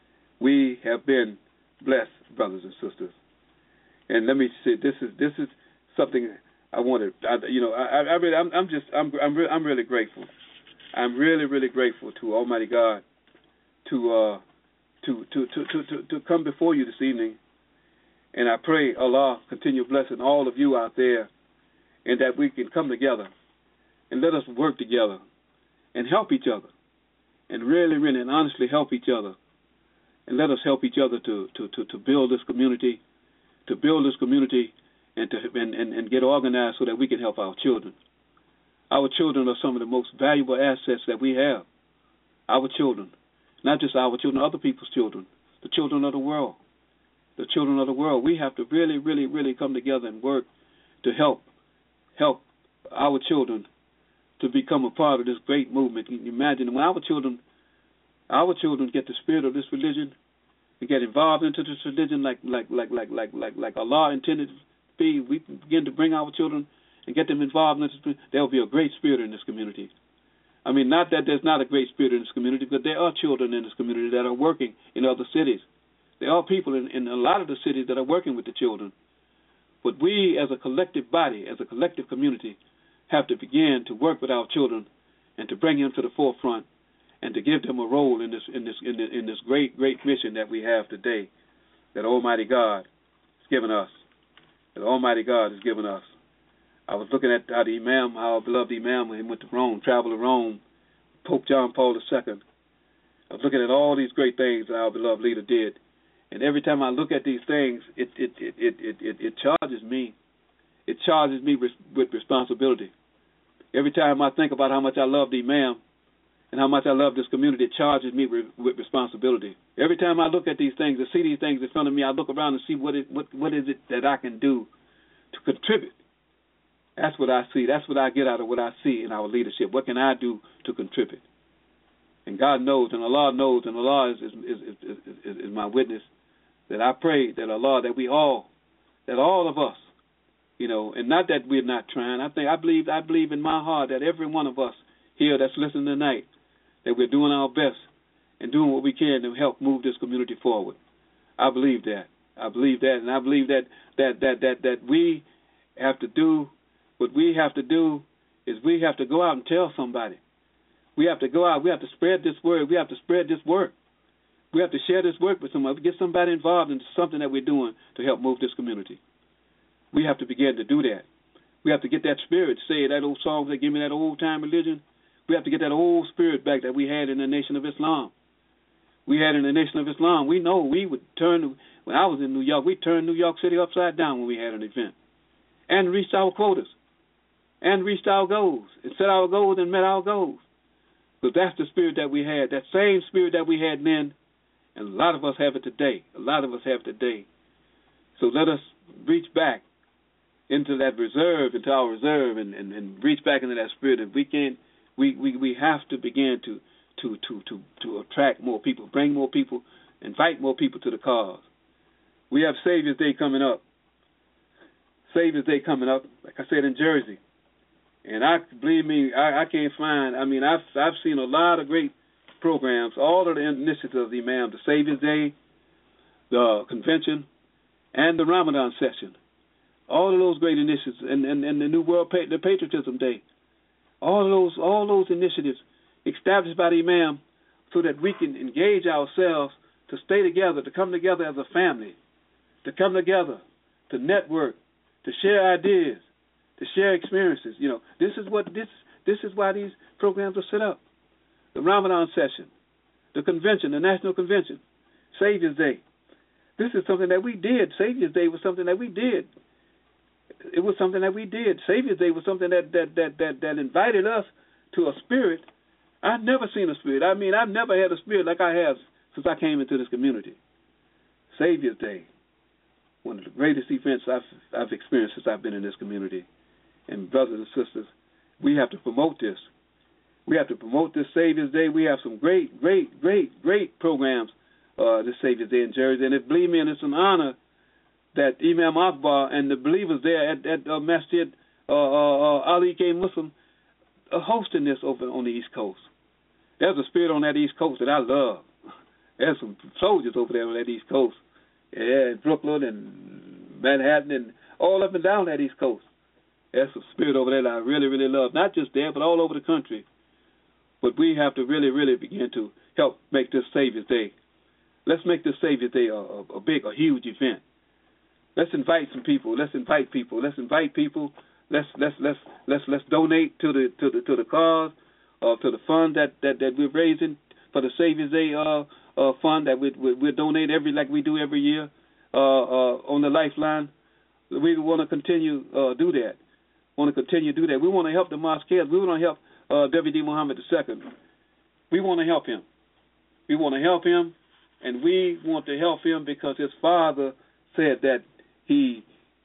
S1: We have been blessed, brothers and sisters. And let me say, this is this is something I wanted. I, you know, I, I really, I'm, I'm just, I'm, I'm, re- I'm really grateful. I'm really, really grateful to Almighty God to, uh, to, to, to, to, to, to come before you this evening. And I pray Allah continue blessing all of you out there, and that we can come together and let us work together and help each other, and really, really, and honestly help each other, and let us help each other to, to, to, to build this community, to build this community, and to and, and, and get organized so that we can help our children. Our children are some of the most valuable assets that we have. Our children, not just our children, other people's children, the children of the world, the children of the world. We have to really, really, really come together and work to help help our children to become a part of this great movement. Can you imagine when our children, our children get the spirit of this religion, and get involved into this religion like like like like like like like Allah intended to be. We begin to bring our children and get them involved in this. There will be a great spirit in this community. I mean, not that there's not a great spirit in this community, but there are children in this community that are working in other cities. There are people in, in a lot of the cities that are working with the children. But we, as a collective body, as a collective community, have to begin to work with our children and to bring them to the forefront and to give them a role in this in this in, the, in this great great mission that we have today, that Almighty God has given us. That Almighty God has given us. I was looking at how the Imam, our beloved Imam, when he went to Rome, traveled to Rome, Pope John Paul the Second. I was looking at all these great things that our beloved leader did. And every time I look at these things, it it it it it, it, it charges me. It charges me with, with responsibility. Every time I think about how much I love the Imam and how much I love this community, it charges me with, with responsibility. Every time I look at these things and see these things in front of me, I look around and see what it, what what is it that I can do to contribute. That's what I see. That's what I get out of what I see in our leadership. What can I do to contribute? And God knows, and Allah knows, and Allah is is is, is, is, is my witness, that I pray that Allah, that we all, that all of us, you know, and not that we're not trying. I think I believe I believe in my heart that every one of us here that's listening tonight, that we're doing our best and doing what we can to help move this community forward. I believe that. I believe that, and I believe that that that that that we have to do what we have to do is we have to go out and tell somebody. We have to go out. We have to spread this word. We have to spread this work. We have to share this work with somebody. Get somebody involved in something that we're doing to help move this community. We have to begin to do that. We have to get that spirit. Say that old song that give me that old time religion. We have to get that old spirit back that we had in the Nation of Islam. We had in the Nation of Islam. We know we would turn, when I was in New York, we turned New York City upside down when we had an event. And reached our quotas. And reached our goals. And set our goals and met our goals. But that's the spirit that we had. That same spirit that we had then. And a lot of us have it today. A lot of us have it today. So let us reach back into that reserve, into our reserve, and, and, and reach back into that spirit. If we can't, we, we, we have to begin to, to, to, to, to attract more people, bring more people, invite more people to the cause. We have Savior's Day coming up. Savior's Day coming up, like I said, in Jersey. And I believe me, I, I can't find, I mean, I've I've seen a lot of great programs, all of the initiatives of the Imam, the Savior's Day, the convention, and the Ramadan session. All of those great initiatives, and, and, and the New World, the Patriotism Day. All of those, all those initiatives established by the Imam so that we can engage ourselves to stay together, to come together as a family, to come together, to network, to share ideas, to share experiences. You know, this is what this this is why these programs are set up. The Ramadan session, the convention, the National Convention, Savior's Day. This is something that we did. Savior's Day was something that we did. It was something that we did. Savior's Day was something that that that that, that invited us to a spirit. I've never seen a spirit. I mean, I've never had a spirit like I have since I came into this community. Savior's Day, one of the greatest events I've I've experienced since I've been in this community. And brothers and sisters, we have to promote this. We have to promote this Savior's Day. We have some great, great, great, great programs uh, this Savior's Day in Jersey. And it, believe me, and it's an honor that Imam Akbar and the believers there at, at uh, Masjid uh, uh, Ali K. Muslim uh, hosting this over on the East Coast. There's a spirit on that East Coast that I love. There's some soldiers over there on that East Coast. Yeah, in Brooklyn and Manhattan and all up and down that East Coast. There's some spirit over there that I really, really love. Not just there, but all over the country. But we have to really, really begin to help make this Savior's Day. Let's make this Savior's Day a, a, a big, a huge event. Let's invite some people. Let's invite people. Let's invite people. Let's let's let's let's let's donate to the to the to the cause, uh, to the fund that, that, that we're raising for the Savior's Day uh, uh, fund that we we we donate every like we do every year uh, uh, on the Lifeline. We want to continue uh, do that. Want to continue to do that. We want to help the Mosqueas. We want to help uh, W D Muhammad the Second. We want to help him. We want to help him, and we want to help him because his father said that he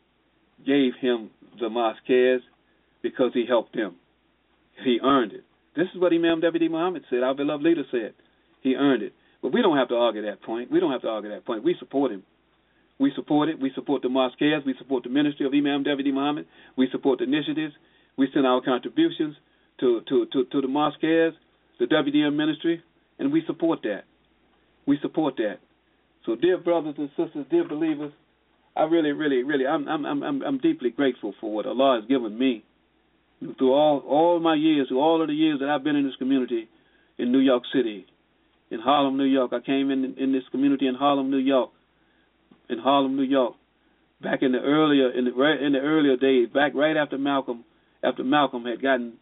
S1: gave him the Mosqueas because he helped him. He earned it. This is what Imam W D Muhammad said, our beloved leader said. He earned it. But we don't have to argue that point. We don't have to argue that point. We support him. We support it. We support the Mosqueas. We support the ministry of Imam W D Muhammad. We support the initiatives. We send our contributions to, to, to, to the Mosqueas, the W D M ministry, and we support that. We support that. So, dear brothers and sisters, dear believers, I really, really, really, I'm, I'm, I'm, I'm deeply grateful for what Allah has given me through all, all my years, through all of the years that I've been in this community in New York City, in Harlem, New York. I came in in this community in Harlem, New York, in Harlem, New York, back in the earlier in the right in the earlier days, back right after Malcolm, after Malcolm had gotten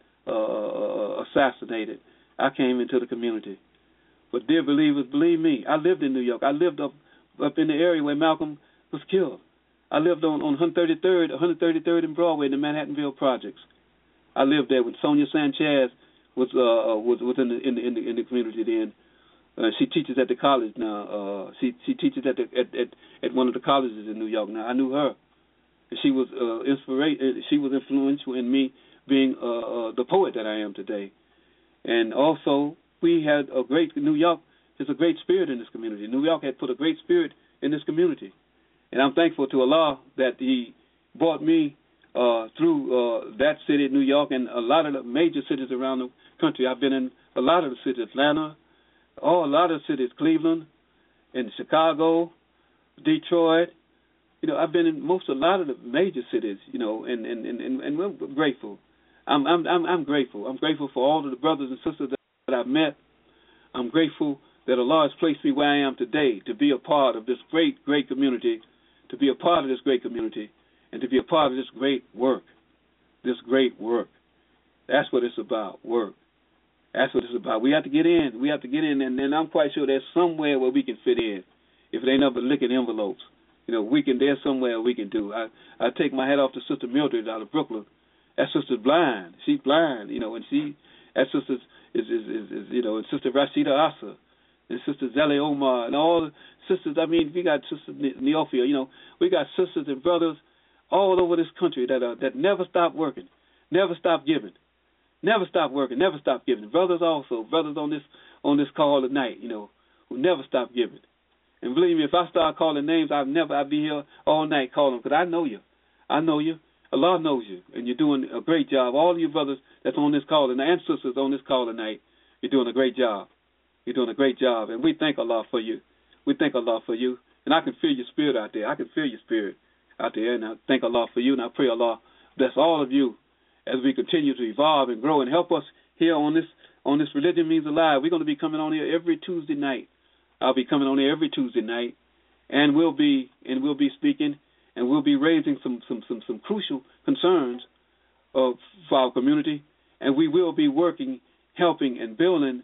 S1: uh, assassinated. I came into the community. But dear believers, believe me, I lived in New York. I lived up up in the area where Malcolm was killed. I lived on, on one thirty-third, one thirty-third and Broadway in the Manhattanville projects. I lived there with Sonia Sanchez was uh, was was in the in the in the, in the community then. Uh, she teaches at the college now. Uh, she she teaches at the at, at at one of the colleges in New York now. I knew her. And she was uh, inspira- She was influential in me being uh, uh, the poet that I am today. And also, we had a great New York. There's a great spirit in this community. New York had put a great spirit in this community. And I'm thankful to Allah that He brought me uh, through uh, that city, New York, and a lot of the major cities around the country. I've been in a lot of the cities, Atlanta, oh, a lot of the cities, Cleveland, and Chicago, Detroit. You know, I've been in most, a lot of the major cities. You know, and and and, and, and we're grateful. I'm I'm I'm I'm grateful. I'm grateful for all of the brothers and sisters that, that I've met. I'm grateful that Allah has placed me where I am today to be a part of this great, great community. To be a part of this great community and to be a part of this great work, this great work. That's what it's about, work. That's what it's about. We have to get in. We have to get in, and then I'm quite sure there's somewhere where we can fit in. If it ain't up but licking envelopes, you know, we can. There's somewhere we can do. I I take my hat off to Sister Mildred out of Brooklyn. That sister's blind. She's blind, you know, and she, that sister is, is, is, is you know, and Sister Rashida Asa. And Sister Zeli Omar, and all the sisters. I mean, we got Sister Neophia. You know, we got sisters and brothers all over this country that are, that never stop working, never stop giving, never stop working, never stop giving. Brothers also, brothers on this on this call tonight, you know, who never stop giving. And believe me, if I start calling names, I'll never. I'll be here all night calling because I know you. I know you. Allah knows you, and you're doing a great job. All of you brothers that's on this call tonight and sisters on this call tonight, you're doing a great job. You're doing a great job, and we thank Allah for you. We thank Allah for you, and I can feel your spirit out there. I can feel your spirit out there, and I thank Allah for you, and I pray Allah bless all of you as we continue to evolve and grow and help us here on this on this Religion Means Alive. We're going to be coming on here every Tuesday night. I'll be coming on here every Tuesday night, and we'll be and we'll be speaking, and we'll be raising some some some, some crucial concerns of for our community, and we will be working, helping, and building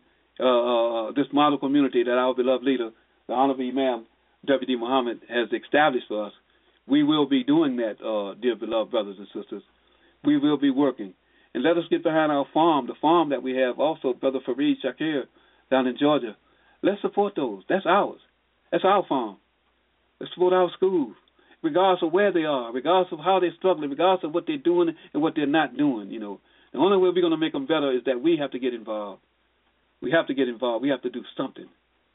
S1: Uh, this model community that our beloved leader, the Honorable Imam W D Muhammad, has established for us. We will be doing that, uh, dear beloved brothers and sisters. We will be working. And let us get behind our farm, the farm that we have also, Brother Fareed Shakir, down in Georgia. Let's support those. That's ours. That's our farm. Let's support our schools, regardless of where they are, regardless of how they're struggling, regardless of what they're doing and what they're not doing. You know, the only way we're going to make them better is that we have to get involved. We have to get involved. We have to do something.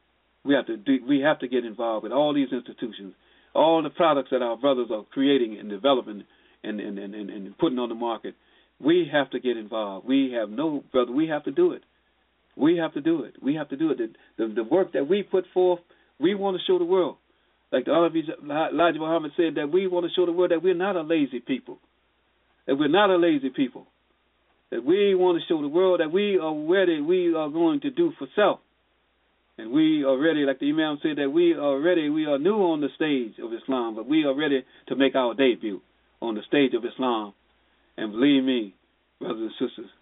S1: We have to do, we have to get involved with all these institutions, all the products that our brothers are creating and developing and, and, and, and putting on the market. We have to get involved. We have no, brother, we have to do it. We have to do it. We have to do it. The, the, the work that we put forth, we want to show the world. Like the Elijah Muhammad said, that we want to show the world that we're not a lazy people. That we're not a lazy people. That we want to show the world that we are ready, we are going to do for self. And we are ready, like the Imam said, that we are ready, we are new on the stage of Islam, but we are ready to make our debut on the stage of Islam. And believe me, brothers and sisters,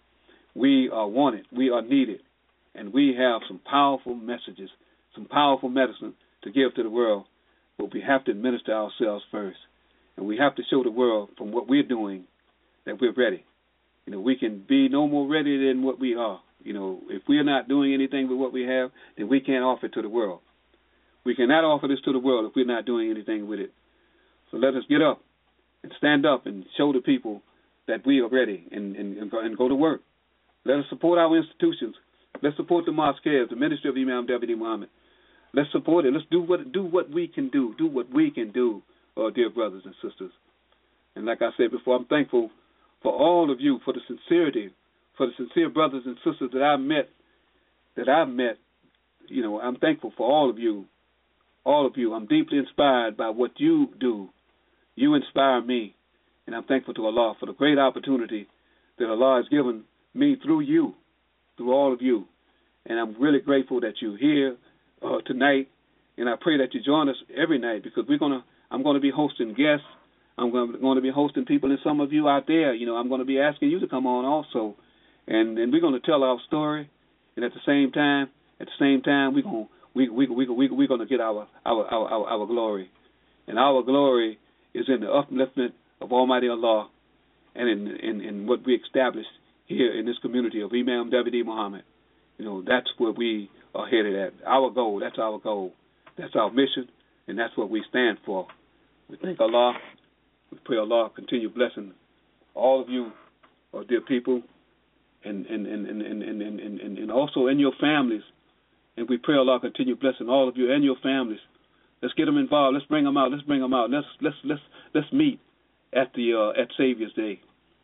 S1: we are wanted, we are needed, and we have some powerful messages, some powerful medicine to give to the world, but we have to administer ourselves first. And we have to show the world from what we're doing that we're ready. You know, we can be no more ready than what we are. You know, if we're not doing anything with what we have, then we can't offer it to the world. We cannot offer this to the world if we're not doing anything with it. So let us get up and stand up and show the people that we are ready and, and, and, go, and go to work. Let us support our institutions. Let's support the mosques, the ministry of Imam Deputy Muhammad. Let's support it. Let's do what do what we can do. Do what we can do, uh, dear brothers and sisters. And like I said before, I'm thankful for all of you, for the sincerity, for the sincere brothers and sisters that I've met, that I've met. You know, I'm thankful for all of you, all of you. I'm deeply inspired by what you do. You inspire me. And I'm thankful to Allah for the great opportunity that Allah has given me through you, through all of you. And I'm really grateful that you're here uh, tonight. And I pray that you join us every night, because we're gonna. I'm going to be hosting guests. I'm going to be hosting people, and some of you out there, you know, I'm going to be asking you to come on also, and and we're going to tell our story. And at the same time, at the same time, we're going we we we we we're going to get our our, our our our glory, and our glory is in the upliftment of Almighty Allah, and in, in, in what we established here in this community of Imam Deputy Muhammad. You know, that's where we are headed at. Our goal, that's our goal. That's our mission, and that's what we stand for. We thank Allah. We pray Allah continue blessing all of you, our dear people, and and, and, and, and, and, and, and, and also in your families. And we pray Allah continue blessing all of you and your families. Let's get them involved. Let's bring them out. Let's bring them out. Let's let's let's let's meet at the uh, at Savior's Day.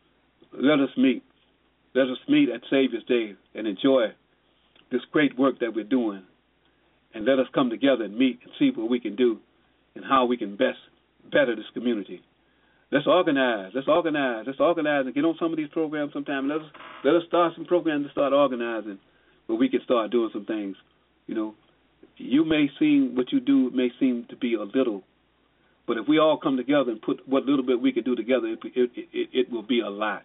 S1: Let us meet. Let us meet at Savior's Day and enjoy this great work that we're doing. And let us come together and meet and see what we can do and how we can best better this community. Let's organize. Let's organize. Let's organize and get on some of these programs sometime. Let us let us start some programs to start organizing where we can start doing some things. You know, you may seem what you do may seem to be a little. But if we all come together and put what little bit we can do together, it, it, it, it will be a lot.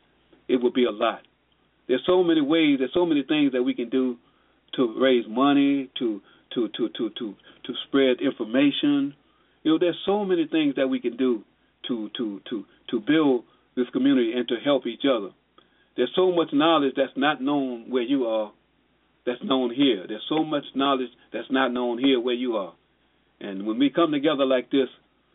S1: It will be a lot. There's so many ways, there's so many things that we can do to raise money, to to to to to, to spread information. You know, there's so many things that we can do to to to to build this community and to help each other. There's so much knowledge that's not known where you are, that's known here. There's so much knowledge that's not known here where you are. And when we come together like this,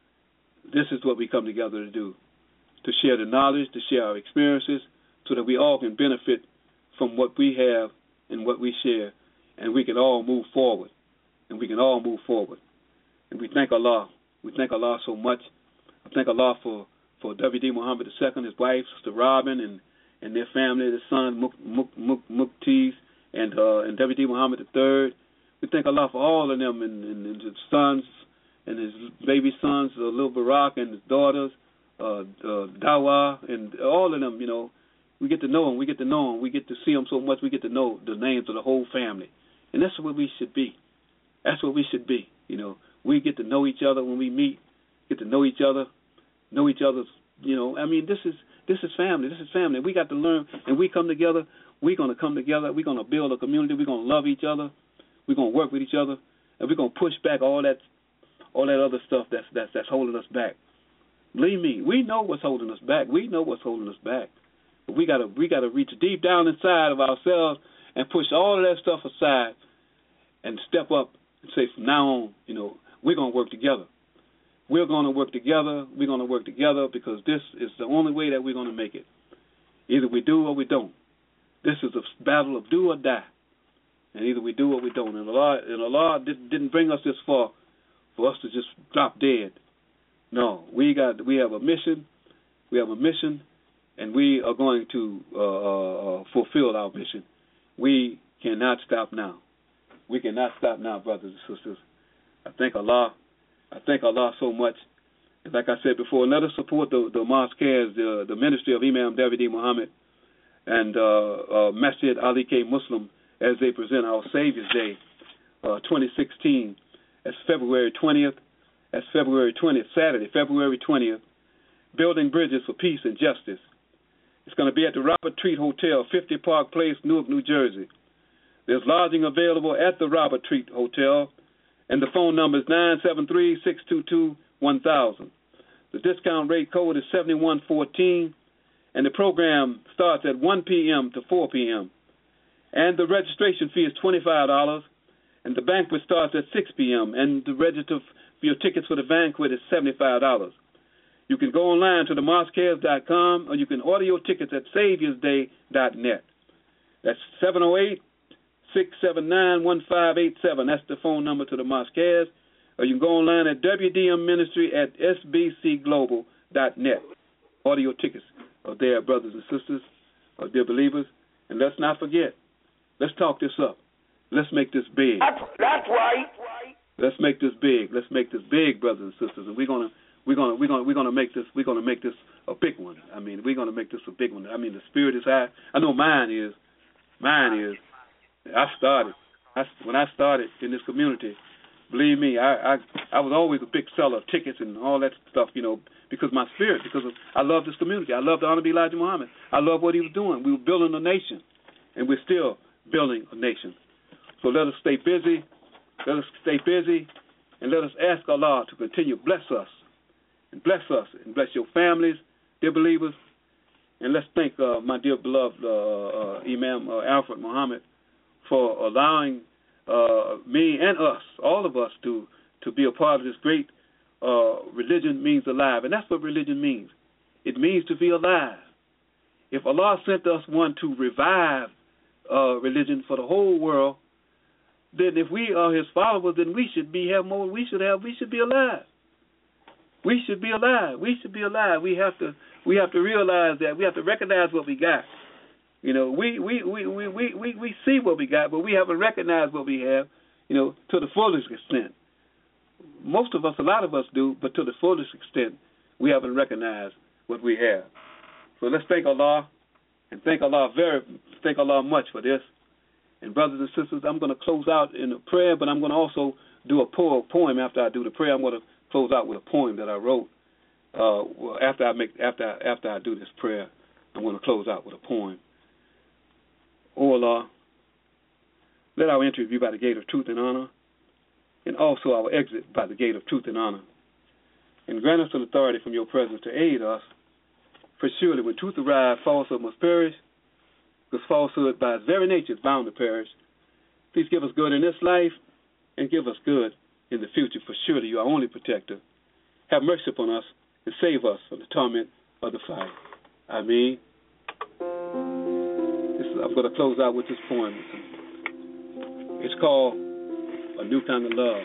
S1: this is what we come together to do, to share the knowledge, to share our experiences, so that we all can benefit from what we have and what we share, and we can all move forward, and we can all move forward. And we thank Allah. We thank Allah so much. I thank Allah for, for W D Muhammad the Second, his wife, Sister Robin, and, and their family, their son, Muk, Muk, Muk, Mukteez, and, uh, and W D Muhammad the Third. We thank Allah for all of them, and, and, and his sons, and his baby sons, uh, Lil Barak, and his daughters, uh, uh, Dawa, and all of them, you know. We get to know them. We get to know them. We get to see them so much. We get to know the names of the whole family. And that's what we should be. That's what we should be. You know, we get to know each other when we meet, get to know each other, know each other's, you know. I mean, this is this is family. This is family. We got to learn, and we come together. We're going to come together. We're going to build a community. We're going to love each other. We're going to work with each other, and we're going to push back all that all that other stuff that's, that's, that's holding us back. Believe me, we know what's holding us back. We know what's holding us back. But we gotta we gotta reach deep down inside of ourselves and push all of that stuff aside and step up and say, from now on, you know, we're gonna work together. We're gonna work together. We're gonna work together because this is the only way that we're gonna make it. Either we do or we don't. This is a battle of do or die. And either we do or we don't. And Allah, and Allah didn't bring us this far for us to just drop dead. No, we got we have a mission. We have a mission. and we are going to uh, uh, fulfill our mission. We cannot stop now. We cannot stop now, brothers and sisters. I thank Allah. I thank Allah so much. And like I said before, let us support the, the mosques, the, the ministry of Imam Davidi Muhammad and uh, uh, Masjid Ali K. Muslim as they present our Savior's Day uh, twenty sixteen. That's February twentieth. That's February twentieth, Saturday, February twentieth. Building Bridges for Peace and Justice. It's going to be at the Robert Treat Hotel, fifty Park Place, Newark, New Jersey. There's lodging available at the Robert Treat Hotel, and the phone number is nine seven three, six two two, one thousand. The discount rate code is seventy-one fourteen, and the program starts at one p.m. to four p.m. And the registration fee is twenty-five dollars, and the banquet starts at six p.m., and the register for your tickets for the banquet is seventy-five dollars. You can go online to the mosque cares dot com, or you can order your tickets at saviors day dot net. That's seven oh eight, six seven nine, one five eight seven. That's the phone number to the Mosque Cares. Or you can go online at W D M Ministry at S B C global dot net. Order your tickets are there, brothers and sisters, or dear believers. And let's not forget, let's talk this up. Let's make this big.
S2: That's, that's right.
S1: Let's make this big. Let's make this big, brothers and sisters. And we're gonna we're gonna we're gonna we're gonna make this we're gonna make this a big one. I mean, we're gonna make this a big one. I mean, the spirit is high. I know mine is. Mine is. I started. I, when I started in this community, believe me, I, I I was always a big seller of tickets and all that stuff, you know, because my spirit, because of, I love this community. I love the Honorable Elijah Muhammad. I love what he was doing. We were building a nation, and we're still building a nation. So let us stay busy. Let us stay busy, and let us ask Allah to continue to bless us, and bless us, and bless your families, dear believers. And let's thank uh, my dear beloved uh, uh, Imam uh, Alfred Muhammad for allowing uh, me and us, all of us, to, to be a part of this great uh, religion means alive. And that's what religion means. It means to be alive. If Allah sent us one to revive uh, religion for the whole world, then if we are His followers, then we should be have more. We should have. We should be alive. We should be alive. We should be alive. We have to. We have to realize that. We have to recognize what we got. You know, we we, we, we, we, we, we see what we got, but we haven't recognized what we have, you know, to the fullest extent. Most of us, a lot of us do, but to the fullest extent, we haven't recognized what we have. So let's thank Allah, and thank Allah very, thank Allah much for this. And brothers and sisters, I'm going to close out in a prayer, but I'm going to also do a poem after I do the prayer. I'm going to close out with a poem that I wrote. Uh, well, after I make after after I do this prayer, I'm going to close out with a poem. O Allah, let our entry be by the gate of truth and honor, and also our exit by the gate of truth and honor. And grant us an authority from your presence to aid us, for surely when truth arrives, falsehood must perish, because falsehood by its very nature is bound to perish. Please give us good in this life, and give us good in the future, for surely you are our only protector. Have mercy upon us, and save us from the torment of the fire. Ameen. This is, I'm going to close out with this poem. It's called A New Kind of Love.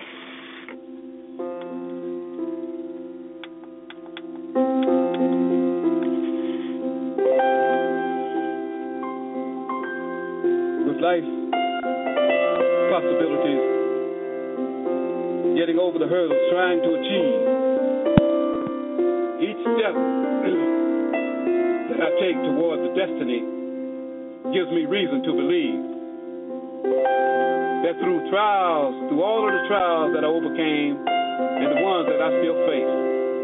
S1: With life, possibilities, getting over the hurdles, trying to achieve. Each step that I take towards the destiny gives me reason to believe that through trials, through all of the trials that I overcame and the ones that I still face,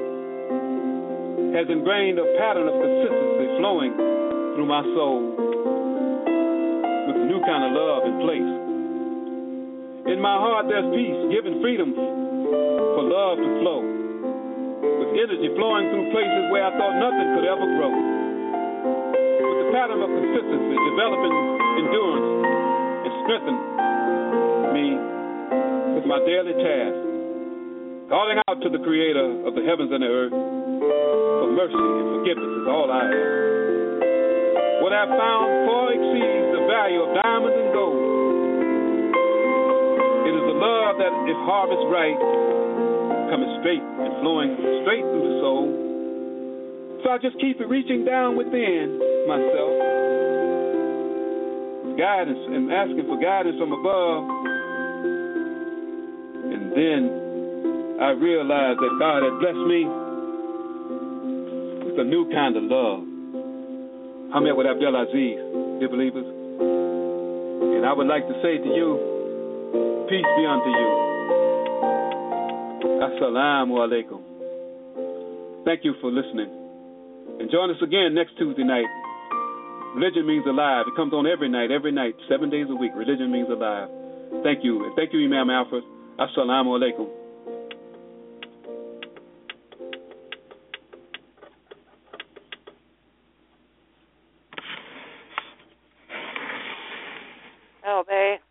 S1: has ingrained a pattern of consistency flowing through my soul with a new kind of love in place. In my heart there's peace, giving freedom for love to flow, with energy flowing through places where I thought nothing could ever grow. With the pattern of consistency developing endurance and strengthening me with my daily task, calling out to the Creator of the heavens and the earth for mercy and forgiveness is all I ask. What I've found far exceeds the value of diamonds and gold. It is the love that, if harvest right, coming straight and flowing straight through the soul, So I just keep reaching down within myself, guidance, and asking for guidance from above. And then I realized that God had blessed me with a new kind of love. I'm here with Abdel Aziz, dear believers. And I would like to say to you, peace be unto you. Assalamu alaikum. Thank you for listening. And join us again next Tuesday night. Religion Means Alive. It comes on every night, every night, seven days a week. Religion Means Alive. Thank you. And thank you, Imam Alfred. Assalamu alaikum.
S2: Oh, babe.